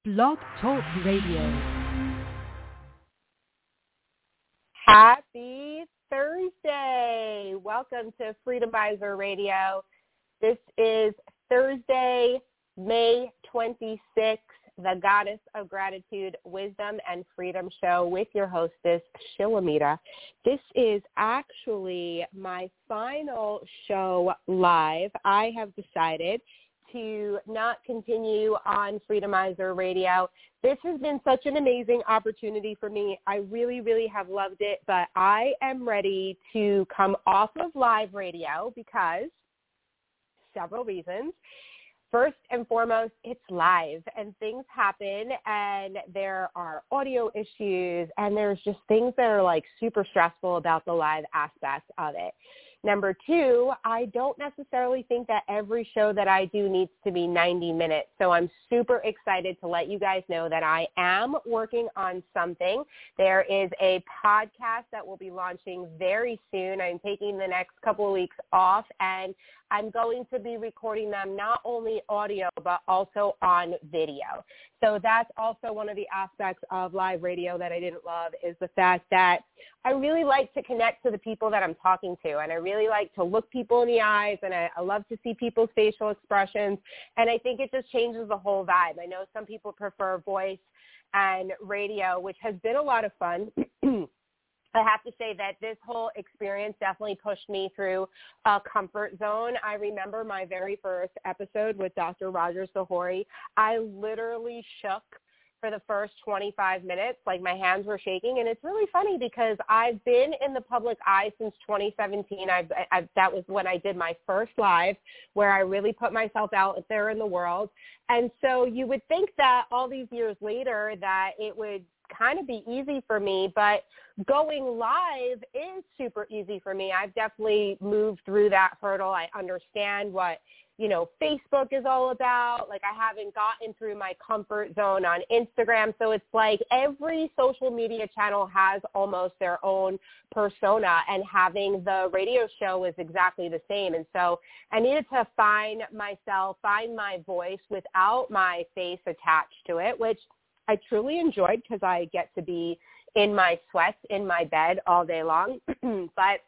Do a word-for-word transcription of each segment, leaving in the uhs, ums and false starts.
Blog Talk Radio. Happy Thursday. Welcome to Freedomizer Radio. This is Thursday, May twenty-sixth, the Goddess of Gratitude, Wisdom, and Freedom show with your hostess, Shilamita. This is actually my final show live. I have decided to not continue on Freedomizer Radio. This has been such an amazing opportunity for me. I really, really have loved it, but I am ready to come off of live radio because several reasons. First and foremost, it's live and things happen and there are audio issues and there's just things that are like super stressful about the live aspect of it. Number two, I don't necessarily think that every show that I do needs to be ninety minutes. So I'm super excited to let you guys know that I am working on something. There is a podcast that will be launching very soon. I'm taking the next couple of weeks off, and I'm going to be recording them not only audio, but also on video. So that's also one of the aspects of live radio that I didn't love, is the fact that I really like to connect to the people that I'm talking to, and I really like to look people in the eyes, and I, I love to see people's facial expressions, and I think it just changes the whole vibe. I know some people prefer voice and radio, which has been a lot of fun. I have to say that this whole experience definitely pushed me through a comfort zone. I remember my very first episode with Doctor Roger Sahori. I literally shook for the first twenty-five minutes, like my hands were shaking. And it's really funny because I've been in the public eye since twenty seventeen. I've, I've, that was when I did my first live where I really put myself out there in the world. And so you would think that all these years later that it would kind of be easy for me, but going live is super easy for me. I've definitely moved through that hurdle. I understand what, you know, Facebook is all about. Like, I haven't gotten through my comfort zone on Instagram. So it's like every social media channel has almost their own persona, and having the radio show is exactly the same. And so I needed to find myself, find my voice without my face attached to it, which I truly enjoyed because I get to be in my sweats in my bed all day long. But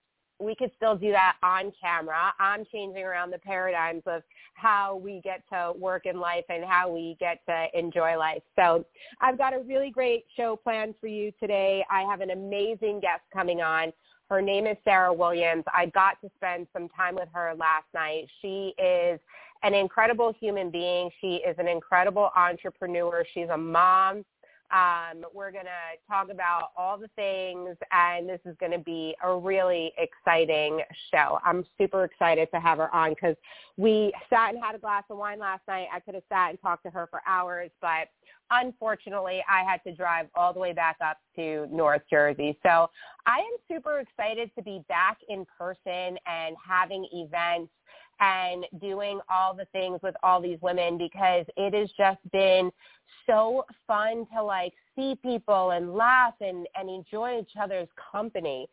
we could still do that on camera. I'm changing around the paradigms of how we get to work in life and how we get to enjoy life. So I've got a really great show planned for you today. I have an amazing guest coming on. Her name is Sarah Williams. I got to spend some time with her last night. She is an incredible human being. She is an incredible entrepreneur. She's a mom. Um, we're going to talk about all the things, and this is going to be a really exciting show. I'm super excited to have her on because we sat and had a glass of wine last night. I could have sat and talked to her for hours, but unfortunately, I had to drive all the way back up to North Jersey. So I am super excited to be back in person and having events and doing all the things with all these women, because it has just been so fun to like see people and laugh and, and enjoy each other's company.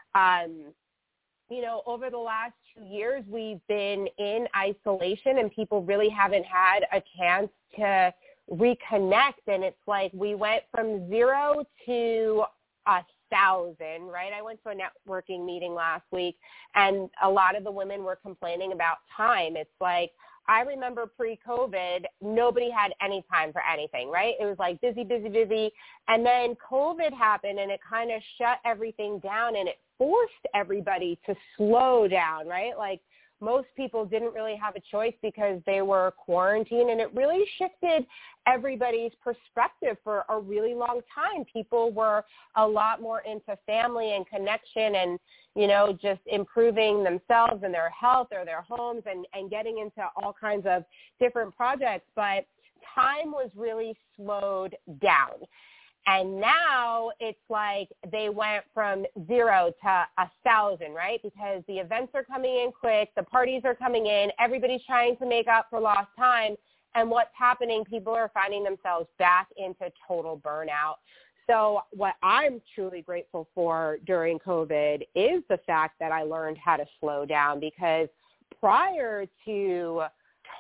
Um, you know, over the last two years, we've been in isolation and people really haven't had a chance to reconnect. And it's like we went from zero to a thousand, right? I went to a networking meeting last week, and a lot of the women were complaining about time. It's like, I remember pre-COVID, nobody had any time for anything, right? It was like busy, busy, busy. And then COVID happened, and it kind of shut everything down, and it forced everybody to slow down, right? Like, most people didn't really have a choice because they were quarantined, and it really shifted everybody's perspective for a really long time. People were a lot more into family and connection and, you know, just improving themselves and their health or their homes and, and getting into all kinds of different projects. But time was really slowed down. And now it's like they went from zero to a thousand, right? Because the events are coming in quick, the parties are coming in, everybody's trying to make up for lost time. And what's happening, people are finding themselves back into total burnout. So what I'm truly grateful for during COVID is the fact that I learned how to slow down, because prior to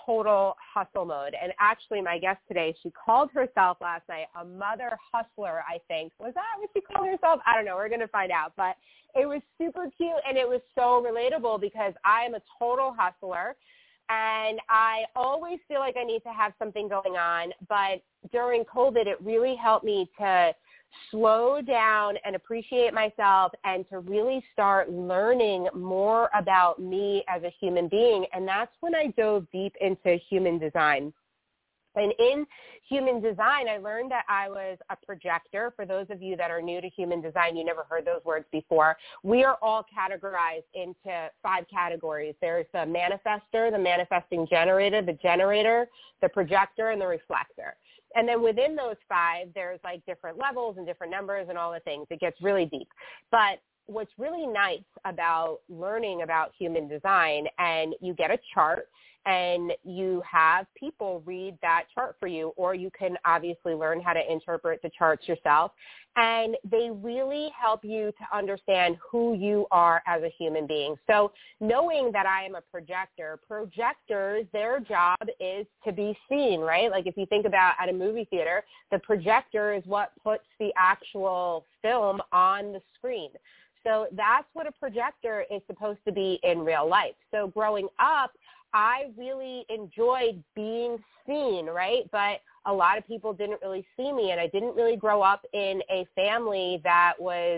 total hustle mode. And actually my guest today, she called herself last night a mother hustler, I think. Was that what she called herself? I don't know. We're going to find out. But it was super cute and it was so relatable because I am a total hustler. And I always feel like I need to have something going on. But during COVID, it really helped me to slow down and appreciate myself and to really start learning more about me as a human being. And that's when I dove deep into human design. And in human design, I learned that I was a projector. For those of you that are new to human design, you never heard those words before. We are all categorized into five categories. There's the manifestor, the manifesting generator, the generator, the projector, and the reflector. And then within those five, there's like different levels and different numbers and all the things. It gets really deep. But what's really nice about learning about human design, and you get a chart and you have people read that chart for you, or you can obviously learn how to interpret the charts yourself. And they really help you to understand who you are as a human being. So knowing that I am a projector, projectors, their job is to be seen, right? Like if you think about at a movie theater, the projector is what puts the actual film on the screen. So that's what a projector is supposed to be in real life. So growing up, I really enjoyed being seen, right? But a lot of people didn't really see me, and I didn't really grow up in a family that was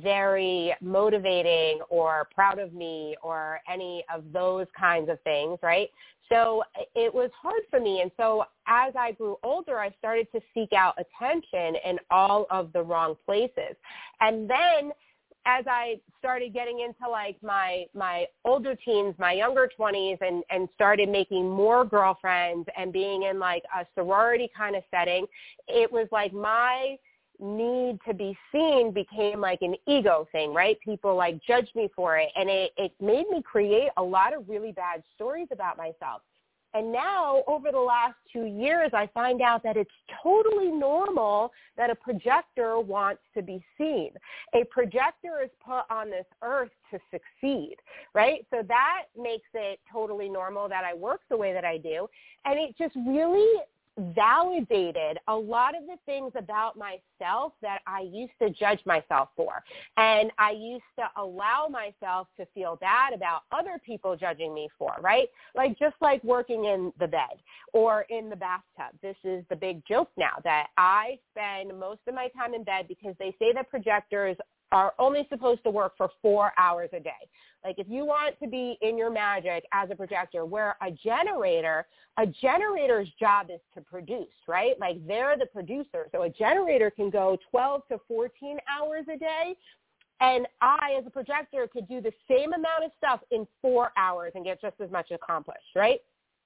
very motivating or proud of me or any of those kinds of things, right? So it was hard for me. And so as I grew older, I started to seek out attention in all of the wrong places. And then as I started getting into like my my older teens, my younger twenties, and, and started making more girlfriends and being in like a sorority kind of setting, it was like my need to be seen became like an ego thing, right? People like judged me for it. And it, it made me create a lot of really bad stories about myself. And now, over the last two years, I find out that it's totally normal that a projector wants to be seen. A projector is put on this earth to succeed, right? So that makes it totally normal that I work the way that I do. And it just really validated a lot of the things about myself that I used to judge myself for. And I used to allow myself to feel bad about other people judging me for, right? Like just like working in the bed or in the bathtub. This is the big joke now that I spend most of my time in bed because they say that projectors are only supposed to work for four hours a day. Like if you want to be in your magic as a projector, where a generator, a generator's job is to produce, right? Like they're the producer. So a generator can go twelve to fourteen hours a day. And I, as a projector, could do the same amount of stuff in four hours and get just as much accomplished, right?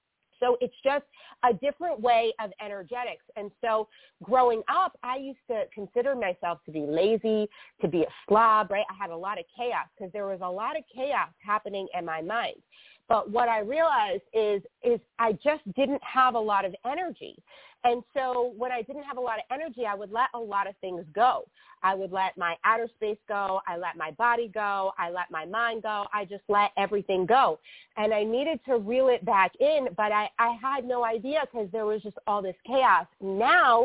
So it's just a different way of energetics. And so growing up, I used to consider myself to be lazy, to be a slob, right? I had a lot of chaos because there was a lot of chaos happening in my mind. But what I realized is, is I just didn't have a lot of energy. And so when I didn't have a lot of energy, I would let a lot of things go. I would let my outer space go. I let my body go. I let my mind go. I just let everything go. And I needed to reel it back in, but I, I had no idea because there was just all this chaos. Now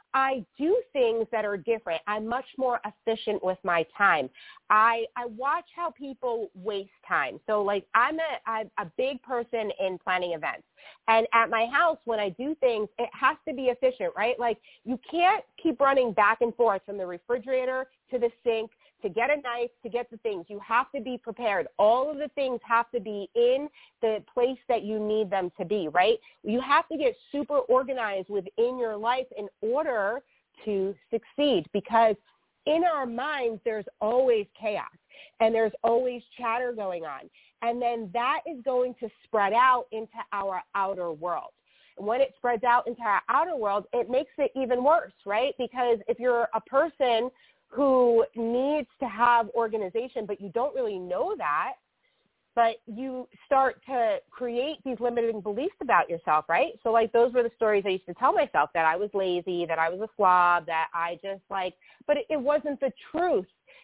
I do things that are different. I'm much more efficient with my time. I I watch how people waste time. So like I'm a, I'm a big person in planning events. And at my house, when I do things, it has to be efficient, right? Like you can't keep running back and forth from the refrigerator to the sink to get a knife, to get the things. You have to be prepared. All of the things have to be in the place that you need them to be, right? You have to get super organized within your life in order to succeed, because in our minds, there's always chaos and there's always chatter going on. And then that is going to spread out into our outer world. And when it spreads out into our outer world, it makes it even worse, right? Because if you're a person who needs to have organization, but you don't really know that, but you start to create these limiting beliefs about yourself, right? So like those were the stories I used to tell myself, that I was lazy, that I was a slob, that I just like, but it, it wasn't the truth.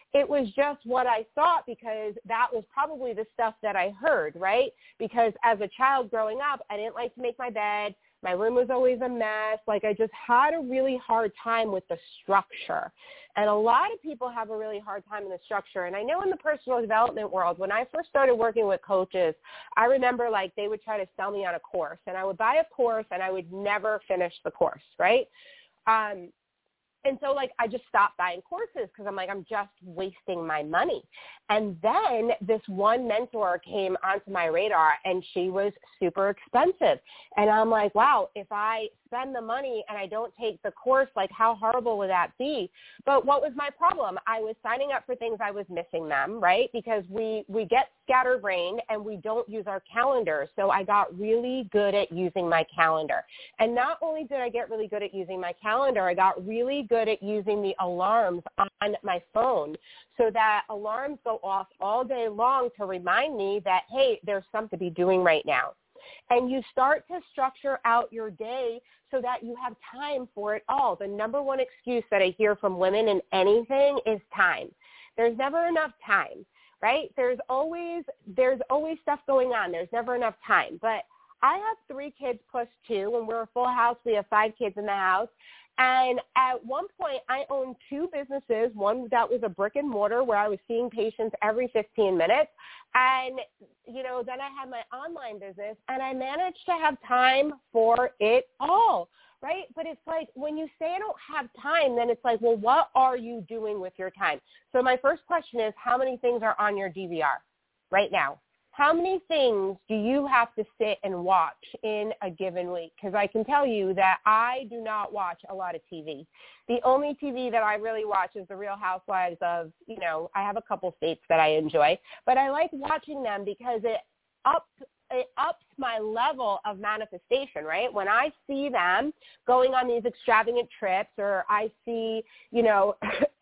it was just what I thought because that was probably the stuff that I heard, right? Because as a child growing up, I didn't like to make my bed. My room was always a mess. Like I just had a really hard time with the structure. And a lot of people have a really hard time in the structure. And I know in the personal development world, when I first started working with coaches, I remember like they would try to sell me on a course. And I would buy a course and I would never finish the course, right? Um, And so, like, I just stopped buying courses because I'm like, I'm just wasting my money. And then this one mentor came onto my radar, and she was super expensive. And I'm like, wow, if I spend the money and I don't take the course, like, how horrible would that be? But what was my problem? I was signing up for things I was missing them, right? Because we, we get scatterbrained and we don't use our calendar. So I got really good at using my calendar. And not only did I get really good at using my calendar, I got really good at using the alarms on my phone so that alarms go off all day long to remind me that, hey, there's something to be doing right now. And you start to structure out your day so that you have time for it all. The number one excuse that I hear from women in anything is time. There's never enough time, right? There's always there's always stuff going on. There's never enough time. But I have three kids plus two. When we're a full house, we have five kids in the house. And at one point, I owned two businesses, one that was a brick and mortar where I was seeing patients every fifteen minutes. And, you know, then I had my online business, and I managed to have time for it all, right? But it's like when you say I don't have time, then it's like, well, what are you doing with your time? So my first question is, how many things are on your D V R right now? How many things do you have to sit and watch in a given week? Because I can tell you that I do not watch a lot of T V. The only T V that I really watch is The Real Housewives of, you know, I have a couple states that I enjoy, but I like watching them because it up it ups my level of manifestation, right? When I see them going on these extravagant trips, or I see, you know,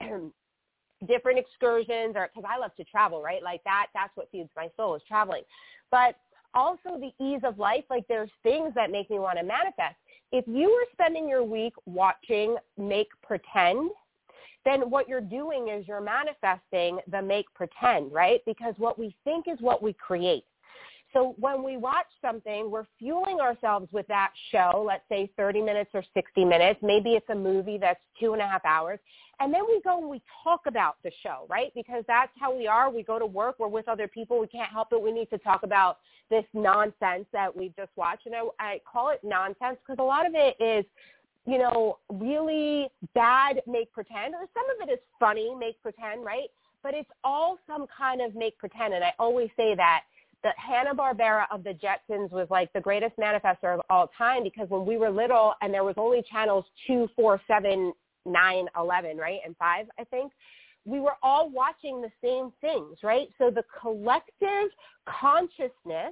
different excursions, or because I love to travel, right? Like that, that's what feeds my soul is traveling. But also the ease of life, like there's things that make me want to manifest. If you were spending your week watching Make Pretend, then what you're doing is you're manifesting the Make Pretend, right? Because what we think is what we create. So when we watch something, we're fueling ourselves with that show, let's say thirty minutes or sixty minutes. Maybe it's a movie that's two and a half hours. And then we go and we talk about the show, right? Because that's how we are. We go to work. We're with other people. We can't help it. We need to talk about this nonsense that we've just watched. And I, I call it nonsense because a lot of it is, you know, really bad make pretend, or some of it is funny make pretend, right? But it's all some kind of make pretend. And I always say that the Hanna-Barbera of the Jetsons was like the greatest manifestor of all time, because when we were little and there was only channels two, four, seven, nine, eleven, right, and five, I think, we were all watching the same things, right? So the collective consciousness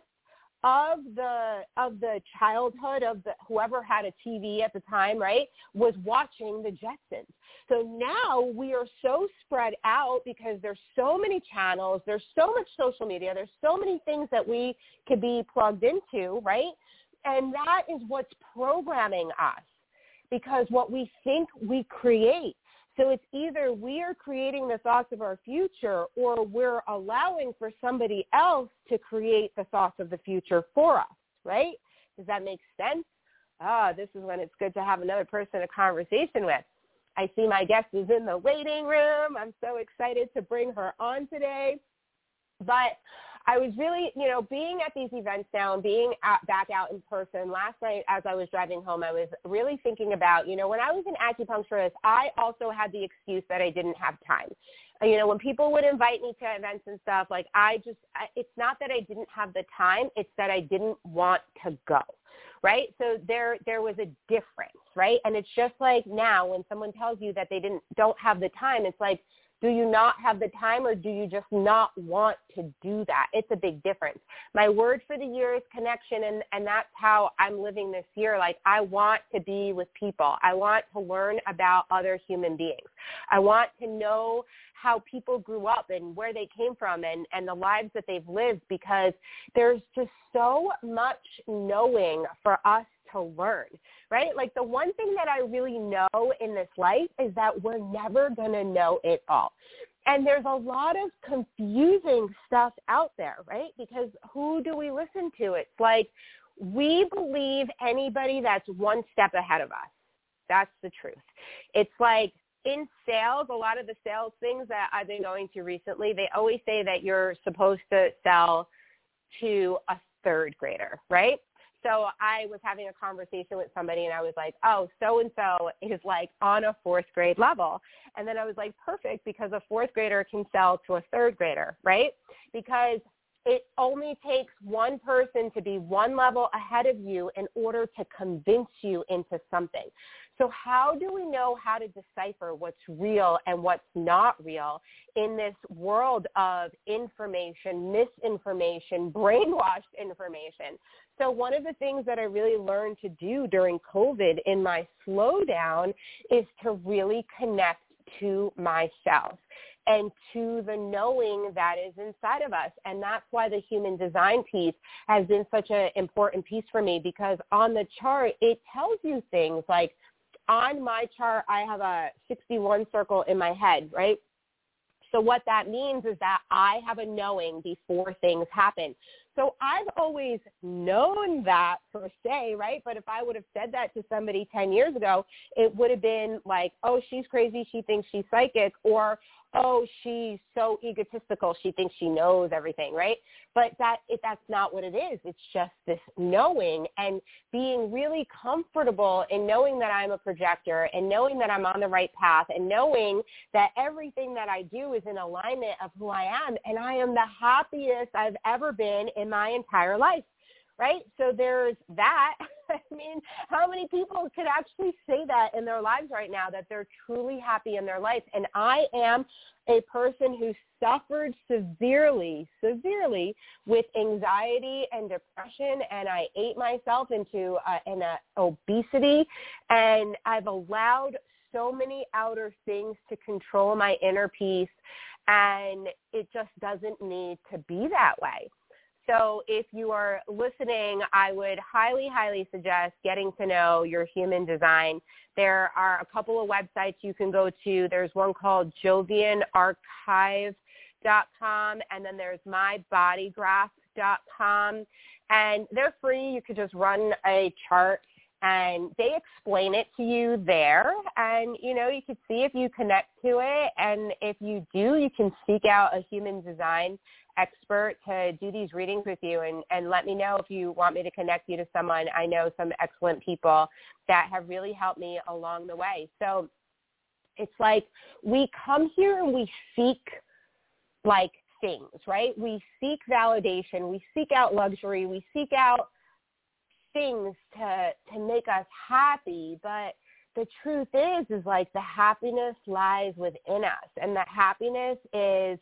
of the of the childhood of the whoever had a T V at the time, right, was watching the Jetsons. So now we are so spread out because there's so many channels, there's so much social media, there's so many things that we could be plugged into, right? And that is what's programming us, because what we think we create. So it's either we are creating the thoughts of our future, or we're allowing for somebody else to create the thoughts of the future for us, right? Does that make sense? Ah, this is when it's good to have another person to conversation with. I see my guest is in the waiting room. I'm so excited to bring her on today. But I was really, you know, being at these events now and being out, back out in person, last night as I was driving home, I was really thinking about, you know, when I was an acupuncturist, I also had the excuse that I didn't have time. You know, when people would invite me to events and stuff, like I just, I, it's not that I didn't have the time, it's that I didn't want to go, right? So there, there was a difference, right? And it's just like now when someone tells you that they didn't, don't have the time, it's like, do you not have the time, or do you just not want to do that? It's a big difference. My word for the year is connection, and, and that's how I'm living this year. Like, I want to be with people. I want to learn about other human beings. I want to know how people grew up and where they came from, and, and the lives that they've lived, because there's just so much knowing for us to learn, right? Like, the one thing that I really know in this life is that we're never going to know it all. And there's a lot of confusing stuff out there, right? Because who do we listen to? It's like we believe anybody that's one step ahead of us. That's the truth. It's like in sales, a lot of the sales things that I've been going to recently, they always say that you're supposed to sell to a third grader, right? So I was having a conversation with somebody and I was like, oh, so-and-so is like on a fourth grade level. And then I was like, perfect, because a fourth grader can sell to a third grader, right? Because it only takes one person to be one level ahead of you in order to convince you into something. So how do we know how to decipher what's real and what's not real in this world of information, misinformation, brainwashed information? So one of the things that I really learned to do during COVID in my slowdown is to really connect to myself and to the knowing that is inside of us. And that's why the human design piece has been such an important piece for me, because on the chart, it tells you things like, on my chart, I have a sixty-one circle in my head, right? So what that means is that I have a knowing before things happen. So I've always known that per se, right? But if I would have said that to somebody ten years ago, it would have been like, oh, she's crazy, she thinks she's psychic, or, oh, she's so egotistical, she thinks she knows everything, right? But that it, that's not what it is. It's just this knowing and being really comfortable in knowing that I'm a projector and knowing that I'm on the right path and knowing that everything that I do is in alignment of who I am, and I am the happiest I've ever been in my entire life, right? So there's that. I mean, how many people could actually say that in their lives right now, that they're truly happy in their life? And I am a person who suffered severely, severely with anxiety and depression, and I ate myself into uh, an uh, obesity, and I've allowed so many outer things to control my inner peace, and it just doesn't need to be that way. So if you are listening, I would highly, highly suggest getting to know your human design. There are a couple of websites you can go to. There's one called Jovian Archive dot com, and then there's my body graph dot com, and they're free. You could just run a chart, and they explain it to you there, and, you know, you can see if you connect to it, and if you do, you can seek out a human design expert to do these readings with you, and, and let me know if you want me to connect you to someone. I know some excellent people that have really helped me along the way. So it's like we come here and we seek like things, right? We seek validation. We seek out luxury. We seek out things to, to make us happy. But the truth is, is like the happiness lies within us. And that happiness is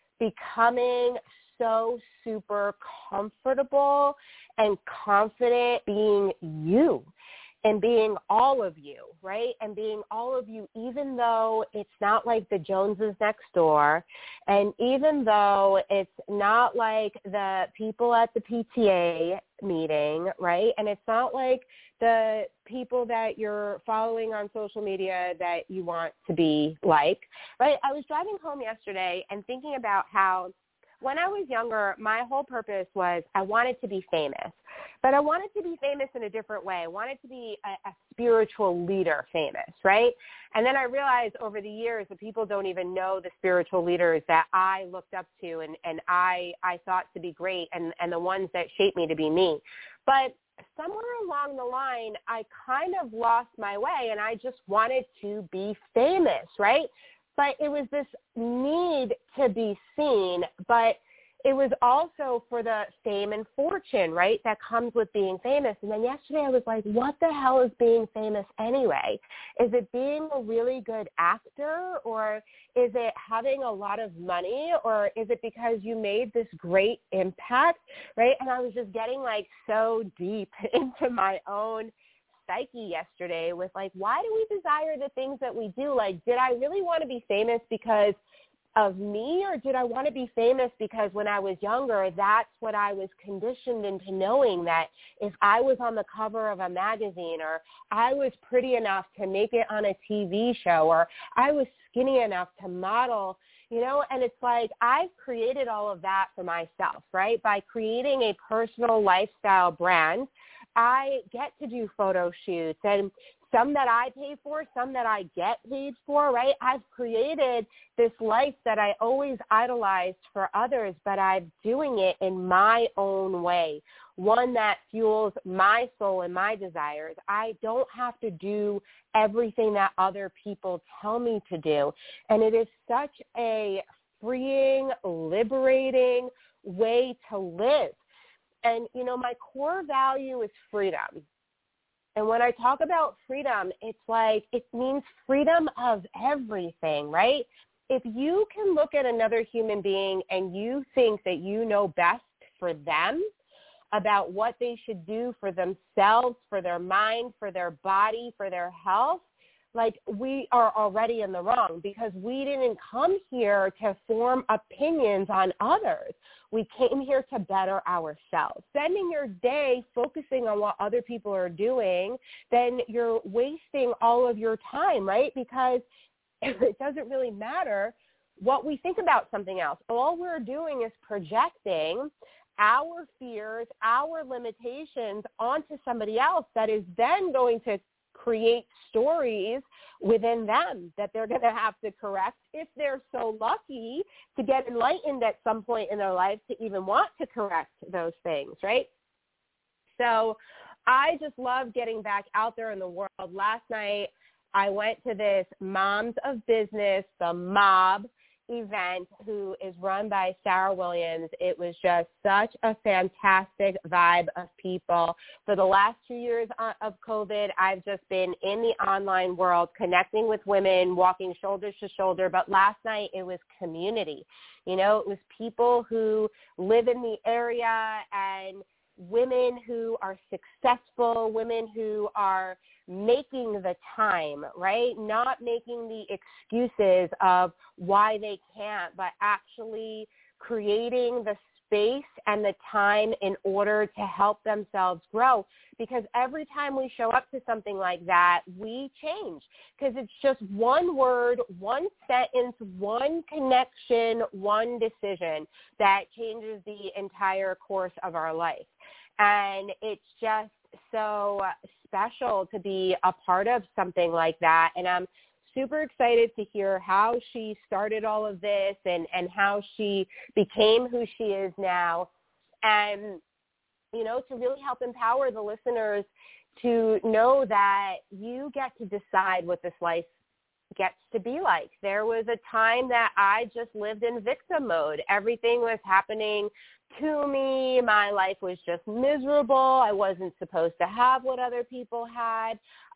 becoming so super comfortable and confident being you and being all of you, right? And being all of you, even though it's not like the Joneses next door, and even though it's not like the people at the P T A meeting, right? And it's not like the people that you're following on social media that you want to be like, right? I was driving home yesterday and thinking about how when I was younger, my whole purpose was I wanted to be famous, but I wanted to be famous in a different way. I wanted to be a, a spiritual leader famous, right? And then I realized over the years that people don't even know the spiritual leaders that I looked up to and, and I, I thought to be great, and, and the ones that shaped me to be me. But somewhere along the line, I kind of lost my way, and I just wanted to be famous, right? But it was this need to be seen, but it was also for the fame and fortune, right, that comes with being famous. And then yesterday I was like, what the hell is being famous anyway? Is it being a really good actor, or is it having a lot of money, or is it because you made this great impact, right? And I was just getting like so deep into my own psyche yesterday with like, why do we desire the things that we do? Like, did I really want to be famous because of me, or did I want to be famous because when I was younger, that's what I was conditioned into knowing, that if I was on the cover of a magazine, or I was pretty enough to make it on a T V show, or I was skinny enough to model, You know, and it's like I've created all of that for myself, right? By creating a personal lifestyle brand, I get to do photo shoots, and some that I pay for, some that I get paid for, right? I've created this life that I always idolized for others, but I'm doing it in my own way, one that fuels my soul and my desires. I don't have to do everything that other people tell me to do. And it is such a freeing, liberating way to live. And, you know, my core value is freedom. And when I talk about freedom, it's like it means freedom of everything, right? If you can look at another human being and you think that you know best for them about what they should do for themselves, for their mind, for their body, for their health, like we are already in the wrong, because we didn't come here to form opinions on others. We came here to better ourselves. Spending your day focusing on what other people are doing, then you're wasting all of your time, right? Because it doesn't really matter what we think about something else. All we're doing is projecting our fears, our limitations onto somebody else that is then going to create stories within them that they're going to have to correct if they're so lucky to get enlightened at some point in their life to even want to correct those things, right? So I just love getting back out there in the world. Last night, I went to this Moms of Business, the Mob event, who is run by Sarah Williams. It was just such a fantastic vibe of people. For the last two years of COVID, I've just been in the online world, connecting with women, walking shoulder to shoulder. But last night, it was community. You know, it was people who live in the area and women who are successful, women who are making the time, right? Not making the excuses of why they can't, but actually creating the space and the time in order to help themselves grow. Because every time we show up to something like that, we change. Because it's just one word, one sentence, one connection, one decision that changes the entire course of our life. And it's just so special to be a part of something like that. And I'm super excited to hear how she started all of this and, and how she became who she is now. And, you know, to really help empower the listeners to know that you get to decide what this life gets to be like. There was a time that I just lived in victim mode. Everything was happening to me. My life was just miserable. I wasn't supposed to have what other people had.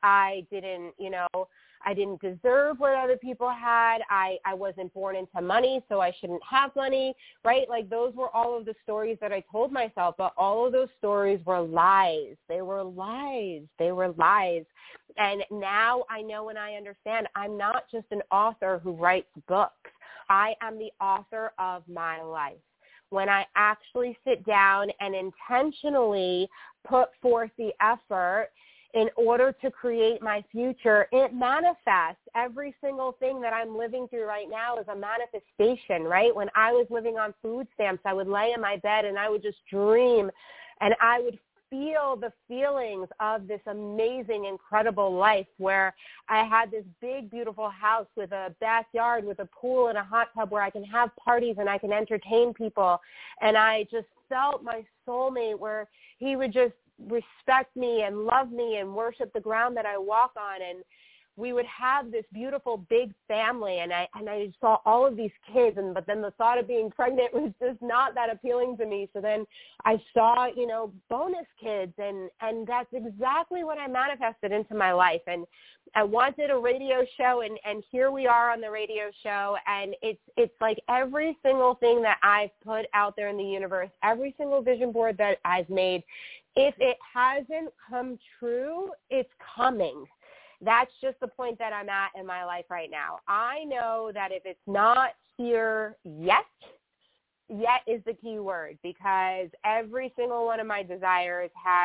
I didn't, you know, I didn't deserve what other people had. I, I wasn't born into money, so I shouldn't have money, right? Like those were all of the stories that I told myself, but all of those stories were lies. They were lies. They were lies. And now I know and I understand I'm not just an author who writes books. I am the author of my life. When I actually sit down and intentionally put forth the effort in order to create my future, it manifests. Every single thing that I'm living through right now is a manifestation, right? When I was living on food stamps, I would lay in my bed and I would just dream, and I would feel the feelings of this amazing, incredible life where I had this big, beautiful house with a backyard, with a pool and a hot tub where I can have parties and I can entertain people. And I just felt my soulmate where he would just respect me and love me and worship the ground that I walk on. And we would have this beautiful big family, and I and I saw all of these kids, and but then the thought of being pregnant was just not that appealing to me. So then I saw, you know, bonus kids, and and that's exactly what I manifested into my life. And I wanted a radio show, and and here we are on the radio show, and it's it's like every single thing that I've put out there in the universe, every single vision board that I've made, if it hasn't come true, it's coming. That's just the point that I'm at in my life right now. I know that if it's not here yet, yet is the key word, because every single one of my desires has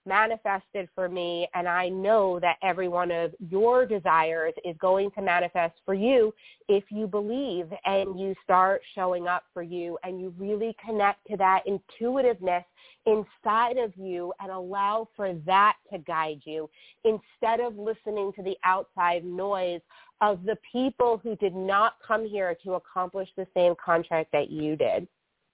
manifested for me, and I know that every one of your desires is going to manifest for you if you believe and you start showing up for you and you really connect to that intuitiveness inside of you and allow for that to guide you instead of listening to the outside noise of the people who did not come here to accomplish the same contract that you did.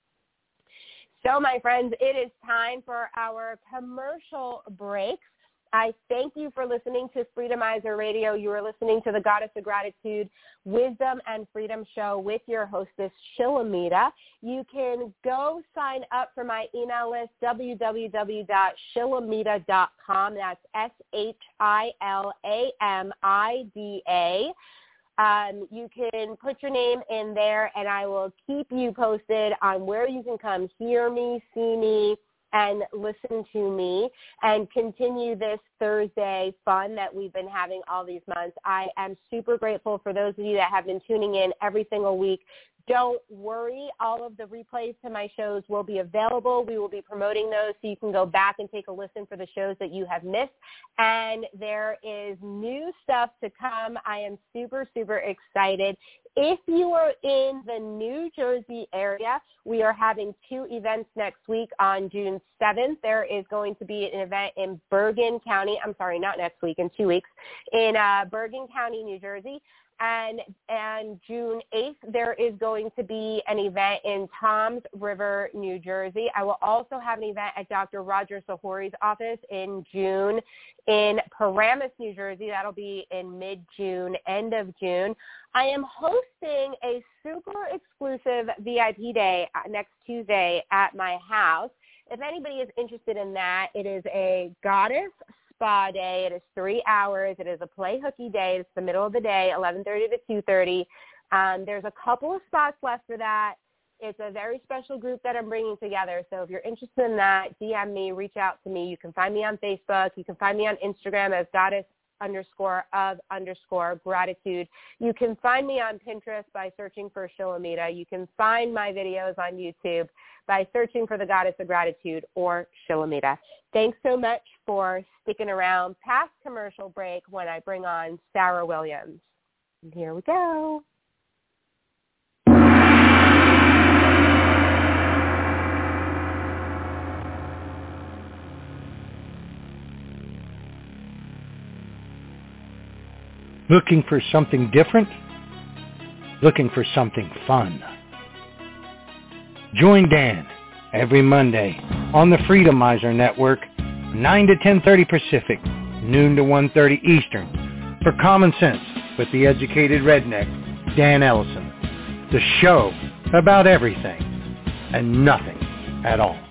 So, my friends, it is time for our commercial breaks. I thank you for listening to Freedomizer Radio. You are listening to the Goddess of Gratitude Wisdom and Freedom Show with your hostess, Shilamita. You can go sign up for my email list, w w w dot shilamita dot com. That's S H I L A M I D A. Um, you can put your name in there, and I will keep you posted on where you can come hear me, see me, and listen to me, and continue this Thursday fun that we've been having all these months. I am super grateful for those of you that have been tuning in every single week. Don't worry, all of the replays to my shows will be available. We will be promoting those so you can go back and take a listen for the shows that you have missed. And there is new stuff to come. I am super, super excited. If you are in the New Jersey area, we are having two events next week on June seventh. There is going to be an event in Bergen County. I'm sorry, not next week, in two weeks, in uh, Bergen County, New Jersey. And and June eighth, there is going to be an event in Toms River, New Jersey. I will also have an event at Doctor Roger Sahori's office in June in Paramus, New Jersey. That'll be in mid-June, end of June. I am hosting a super exclusive V I P day next Tuesday at my house. If anybody is interested in that, it is a goddess spa day. It is three hours. It is a play hooky day. It's the middle of the day, eleven thirty to two thirty. Um, there's a couple of spots left for that. It's a very special group that I'm bringing together. So if you're interested in that, D M me, reach out to me. You can find me on Facebook. You can find me on Instagram as goddess underscore of underscore gratitude. You can find me on Pinterest by searching for Shilamita. You can find my videos on YouTube by searching for the Goddess of Gratitude or Shilamita. Thanks so much for sticking around past commercial break when I bring on Sarah Williams. And here we go. Looking for something different? Looking for something fun? Join Dan every Monday on the Freedomizer Network, nine to ten thirty Pacific, noon to one thirty Eastern, for Common Sense with the educated redneck, Dan Ellison. The show about everything and nothing at all.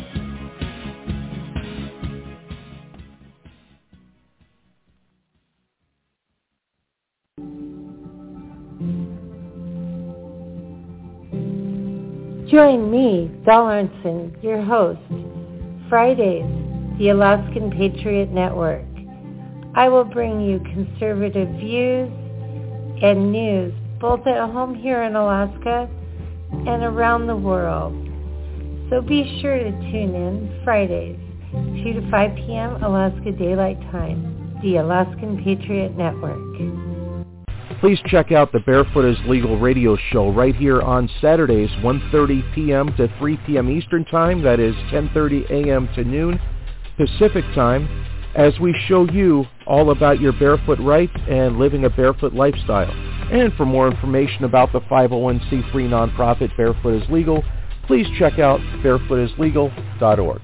Join me, Doll Arnson, your host, Fridays, the Alaskan Patriot Network. I will bring you conservative views and news both at home here in Alaska and around the world. So be sure to tune in Fridays, two to five p.m. Alaska Daylight Time, the Alaskan Patriot Network. Please check out the Barefoot is Legal radio show right here on Saturdays, one thirty p.m. to three p.m. Eastern Time. That is ten thirty a.m. to noon Pacific Time, as we show you all about your barefoot rights and living a barefoot lifestyle. And for more information about the five oh one c three nonprofit Barefoot is Legal, please check out barefoot is legal dot org.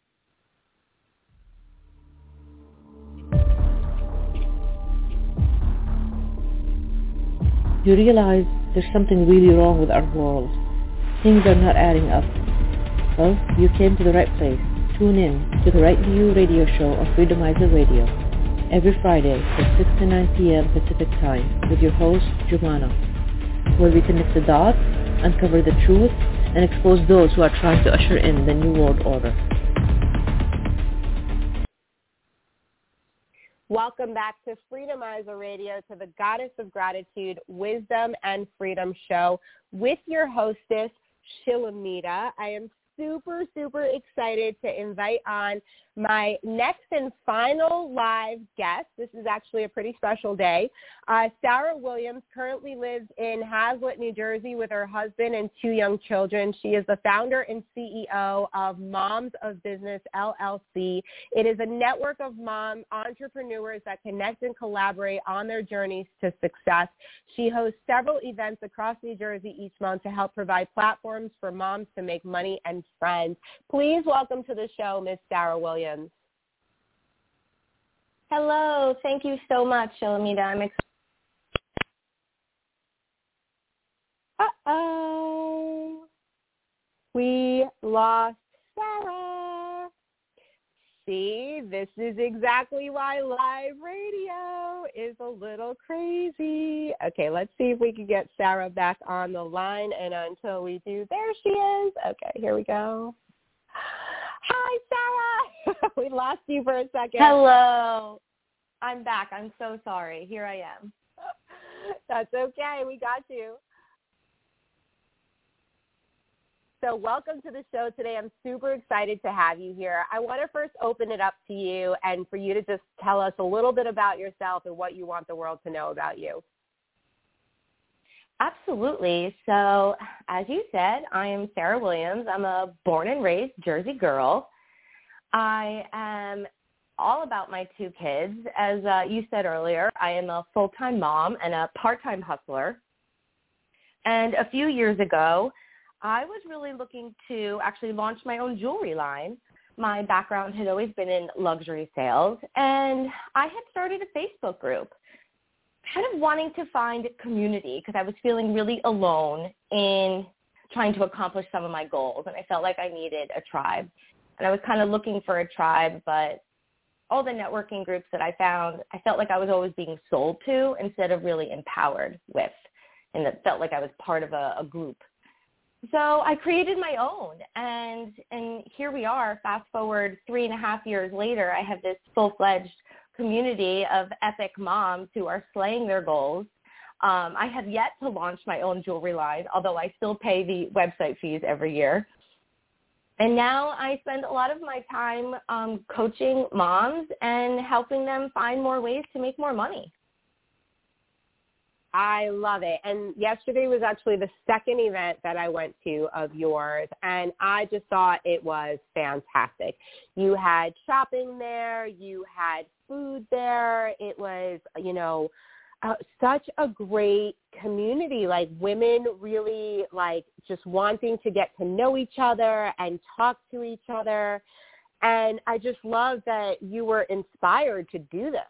You realize there's something really wrong with our world. Things are not adding up. Well, you came to the right place. Tune in to the Right View radio show on Freedomizer Radio every Friday from six to nine p.m. Pacific Time with your host, Jumana, where we connect the dots, uncover the truth, and expose those who are trying to usher in the New World Order. Welcome back to Freedomizer Radio, to the Goddess of Gratitude, Wisdom and Freedom Show with your hostess, Shilamita. I am super, super excited to invite on My next and final live guest, this is actually a pretty special day. Uh, Sarah Williams currently lives in Hazlet, New Jersey with her husband and two young children. She is the founder and C E O of Moms of Business, L L C. It is a network of mom entrepreneurs that connect and collaborate on their journeys to success. She hosts several events across New Jersey each month to help provide platforms for moms to make money and friends. Please welcome to the show, Miss Sarah Williams. Hello. Thank you so much, Shulamita. I'm excited. Uh-oh. We lost Sarah. See, this is exactly why live radio is a little crazy. Okay, let's see if we can get Sarah back on the line. And until we do, there she is. Okay, here we go. Hi, Sarah. We lost you for a second. Hello. I'm back. I'm so sorry. Here I am. That's okay. We got you. So welcome to the show today. I'm super excited to have you here. I want to first open it up to you and for you to just tell us a little bit about yourself and what you want the world to know about you. Absolutely. So as you said, I am Sarah Williams. I'm a born and raised Jersey girl. I am all about my two kids. As uh, you said earlier, I am a full-time mom and a part-time hustler. And a few years ago, I was really looking to actually launch my own jewelry line. My background had always been in luxury sales, and I had started a Facebook group, kind of wanting to find community because I was feeling really alone in trying to accomplish some of my goals, and I felt like I needed a tribe. And I was kind of looking for a tribe, but all the networking groups that I found, I felt like I was always being sold to instead of really empowered with, and it felt like I was part of a, a group. So I created my own, and and here we are. Fast forward three and a half years later, I have this full-fledged community of epic moms who are slaying their goals. Um, I have yet to launch my own jewelry line, although I still pay the website fees every year. And now I spend a lot of my time um, coaching moms and helping them find more ways to make more money. I love it. And yesterday was actually the second event that I went to of yours, and I just thought it was fantastic. You had shopping there. You had food there. It was, you know, uh, such a great community, like women really like just wanting to get to know each other and talk to each other. And I just love that you were inspired to do this.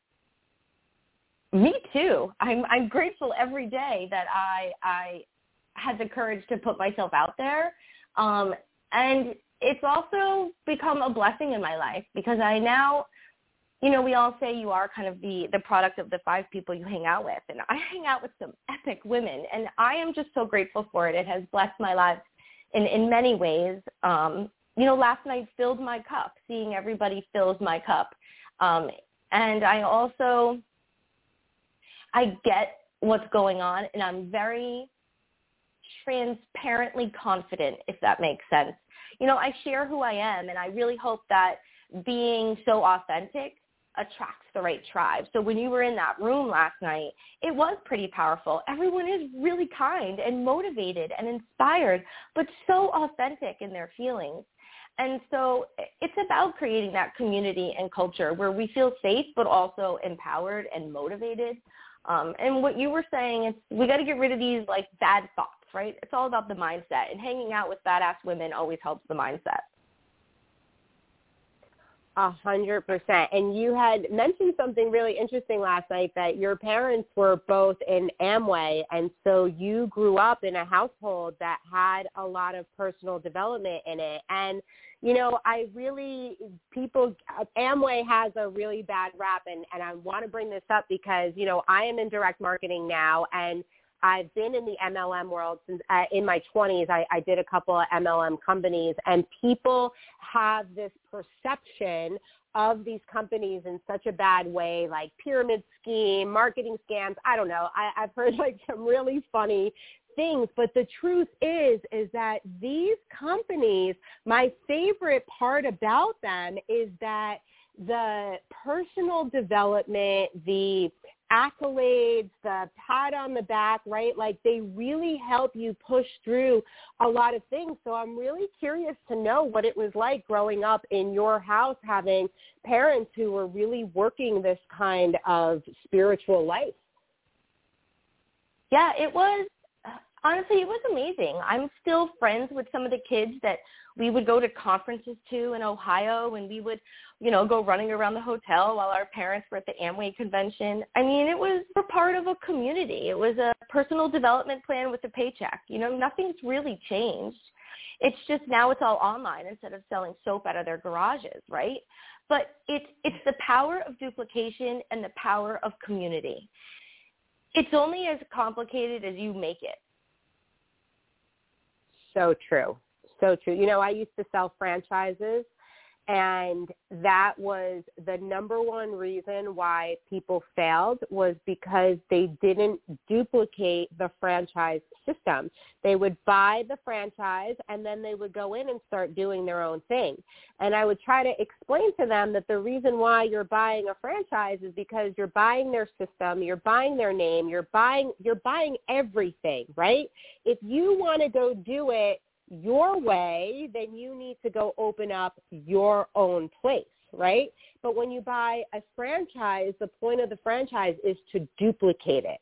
Me too. I'm I'm grateful every day that I I had the courage to put myself out there, um, and it's also become a blessing in my life because I now, you know, we all say you are kind of the the product of the five people you hang out with, and I hang out with some epic women, and I am just so grateful for it. It has blessed my life in in many ways. Um, you know, last night filled my cup. Seeing everybody fills my cup, um, and I also. I get what's going on, and I'm very transparently confident, if that makes sense. You know, I share who I am, and I really hope that being so authentic attracts the right tribe. So when you were in that room last night, it was pretty powerful. Everyone is really kind and motivated and inspired, but so authentic in their feelings. And so it's about creating that community and culture where we feel safe, but also empowered and motivated. Um, and what you were saying is we got to get rid of these like bad thoughts, right? It's all about the mindset, and hanging out with badass women always helps the mindset. A hundred percent. And you had mentioned something really interesting last night, that your parents were both in Amway, and so you grew up in a household that had a lot of personal development in it. And you know, I really, people, Amway has a really bad rap, and, and I want to bring this up because, you know, I am in direct marketing now, and I've been in the M L M world since uh, in my twenties. I, I did a couple of M L M companies, and people have this perception of these companies in such a bad way, like pyramid scheme, marketing scams. I don't know. I, I've heard like some really funny things. But the truth is, is that these companies, my favorite part about them is that the personal development, the accolades, the pat on the back, right? Like they really help you push through a lot of things. So I'm really curious to know what it was like growing up in your house, having parents who were really working this kind of spiritual life. Yeah, it was, honestly, it was amazing. I'm still friends with some of the kids that we would go to conferences to in Ohio, and we would, you know, go running around the hotel while our parents were at the Amway convention. I mean, it was a part of a community. It was a personal development plan with a paycheck. You know, nothing's really changed. It's just now it's all online instead of selling soap out of their garages, right? But it's it's the power of duplication and the power of community. It's only as complicated as you make it. So true. So true. You know, I used to sell franchises, and that was the number one reason why people failed was because they didn't duplicate the franchise system. They would buy the franchise, and then they would go in and start doing their own thing. And I would try to explain to them that the reason why you're buying a franchise is because you're buying their system, you're buying their name, you're buying you're buying everything, right? If you want to go do it your way, then you need to go open up your own place, right? But when you buy a franchise, the point of the franchise is to duplicate it.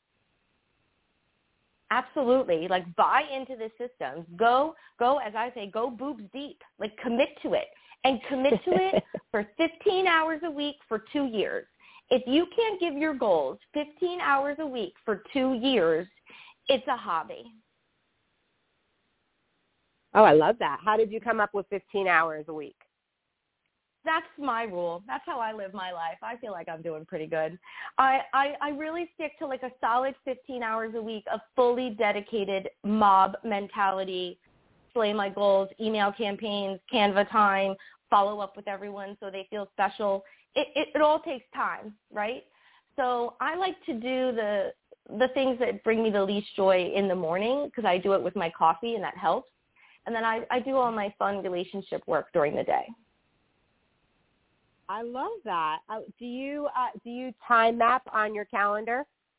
Absolutely. Like buy into the systems. Go, go, as I say, go boobs deep. Like commit to it. And commit to it for fifteen hours a week for two years. If you can't give your goals fifteen hours a week for two years, it's a hobby. Oh, I love that. How did you come up with fifteen hours a week? That's my rule. That's how I live my life. I feel like I'm doing pretty good. I, I, I really stick to like a solid fifteen hours a week of fully dedicated mob mentality, slay my goals, email campaigns, Canva time, follow up with everyone so they feel special. It, it, it all takes time, right? So I like to do the the things that bring me the least joy in the morning because I do it with my coffee and that helps. And then I, I do all my fun relationship work during the day. I love that. Uh, do you uh, do you time map on your calendar?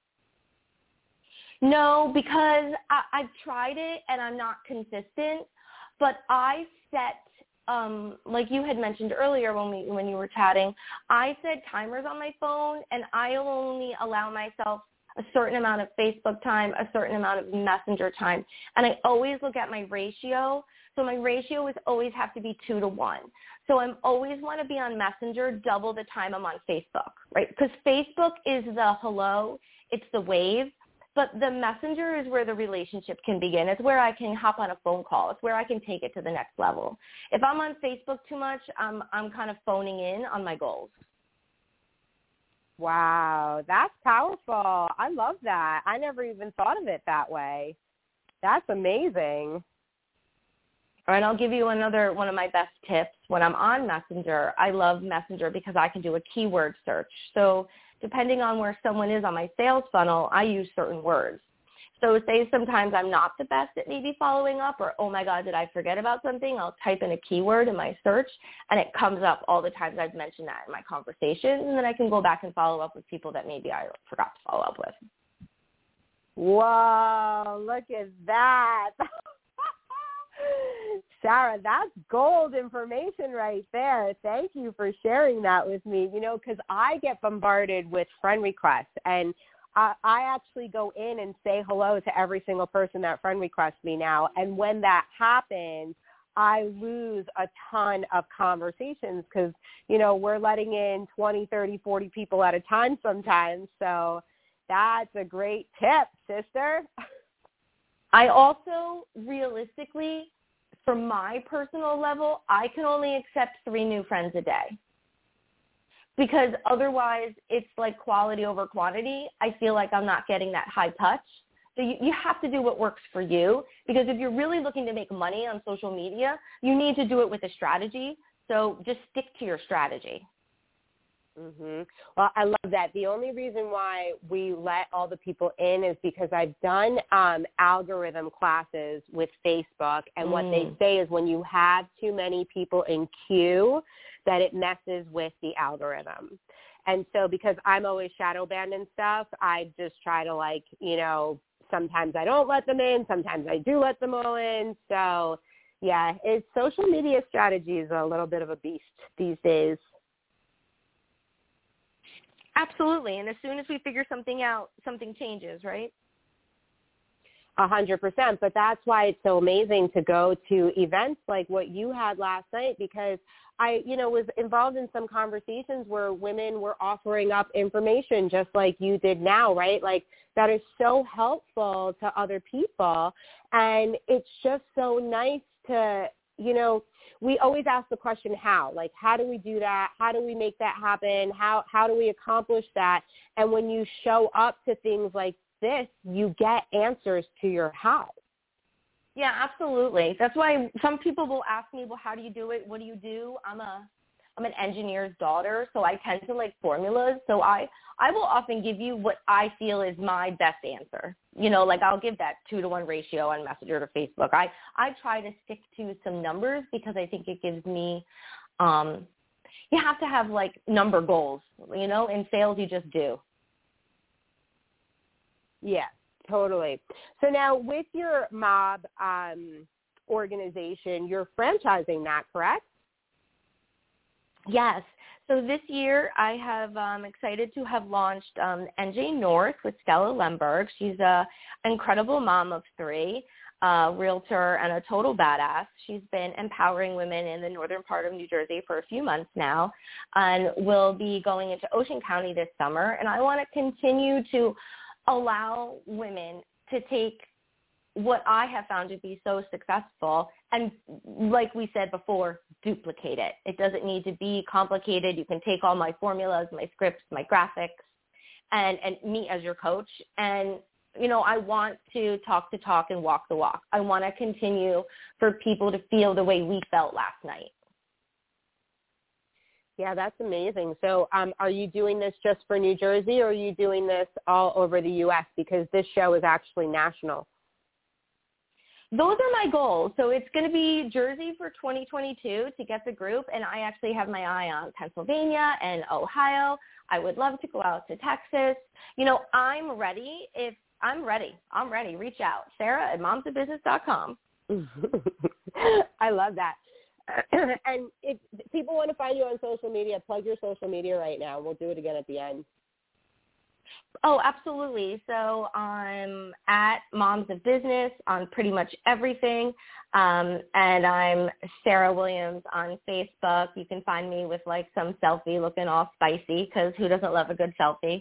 No, because I, I've tried it and I'm not consistent. But I set, um, like you had mentioned earlier when we when you were chatting, I set timers on my phone, and I only allow myself a certain amount of Facebook time, a certain amount of Messenger time. And I always look at my ratio. So my ratio is always have to be two to one. So I'm always want to be on Messenger double the time I'm on Facebook, right? Because Facebook is the hello, it's the wave, but the Messenger is where the relationship can begin. It's where I can hop on a phone call. It's where I can take it to the next level. If I'm on Facebook too much, I'm, I'm kind of phoning in on my goals. Wow, that's powerful. I love that. I never even thought of it that way. That's amazing. All right, I'll give you another one of my best tips. When I'm on Messenger, I love Messenger because I can do a keyword search. So depending on where someone is on my sales funnel, I use certain words. So say sometimes I'm not the best at maybe following up, or, oh my God, did I forget about something? I'll type in a keyword in my search, and it comes up all the times I've mentioned that in my conversations, and then I can go back and follow up with people that maybe I forgot to follow up with. Whoa, look at that. Sarah, that's gold information right there. Thank you for sharing that with me, you know, because I get bombarded with friend requests, and I, I actually go in and say hello to every single person that friend requests me now. And when that happens, I lose a ton of conversations because, you know, we're letting in twenty, thirty, forty people at a time sometimes. So that's a great tip, sister. I also, realistically, from my personal level, I can only accept three new friends a day. Because otherwise it's like quality over quantity. I feel like I'm not getting that high touch. So you, you have to do what works for you, because if you're really looking to make money on social media, you need to do it with a strategy. So just stick to your strategy. Mm-hmm. Well, I love that. The only reason why we let all the people in is because I've done um, algorithm classes with Facebook, and mm. what they say is when you have too many people in queue, that it messes with the algorithm. And so because I'm always shadow banned and stuff, I just try to, like, you know, sometimes I don't let them in, sometimes I do let them all in. So, yeah, it's social media strategy is a little bit of a beast these days. Absolutely. And as soon as we figure something out, something changes, right? A hundred percent. But that's why it's so amazing to go to events like what you had last night, because I, you know, was involved in some conversations where women were offering up information just like you did now, right? Like that is so helpful to other people. And it's just so nice to, you know, we always ask the question, how? Like, how do we do that? How do we make that happen? How how do we accomplish that? And when you show up to things like this, you get answers to your how. Yeah, absolutely. That's why some people will ask me, well, how do you do it? What do you do? I'm a I'm an engineer's daughter, so I tend to like formulas. So I, I will often give you what I feel is my best answer. You know, like I'll give that two to one ratio on Messenger to Facebook. I, I try to stick to some numbers because I think it gives me, um, you have to have like number goals, you know, in sales you just do. Yeah, totally. So now with your mob um, organization, you're franchising that, correct? Yes. So this year I have um, excited to have launched um, N J North with Stella Lemberg. She's a incredible mom of three, uh, realtor, and a total badass. She's been empowering women in the northern part of New Jersey for a few months now, and will be going into Ocean County this summer. And I want to continue to allow women to take what I have found to be so successful and, like we said before, duplicate it. It doesn't need to be complicated. You can take all my formulas, my scripts, my graphics, and, and me as your coach. And, you know, I want to talk the talk and walk the walk. I want to continue for people to feel the way we felt last night. Yeah, that's amazing. So um, are you doing this just for New Jersey, or are you doing this all over the U S? Because this show is actually national. Those are my goals. So it's going to be Jersey for twenty twenty-two to get the group, and I actually have my eye on Pennsylvania and Ohio. I would love to go out to Texas. You know, I'm ready. If I'm ready, I'm ready. Reach out. Sarah at moms of business dot com. I love that. And if people want to find you on social media, plug your social media right now. We'll do it again at the end. Oh, absolutely. So I'm at Moms of Business on pretty much everything. Um, and I'm Sarah Williams on Facebook. You can find me with like some selfie looking all spicy, because who doesn't love a good selfie?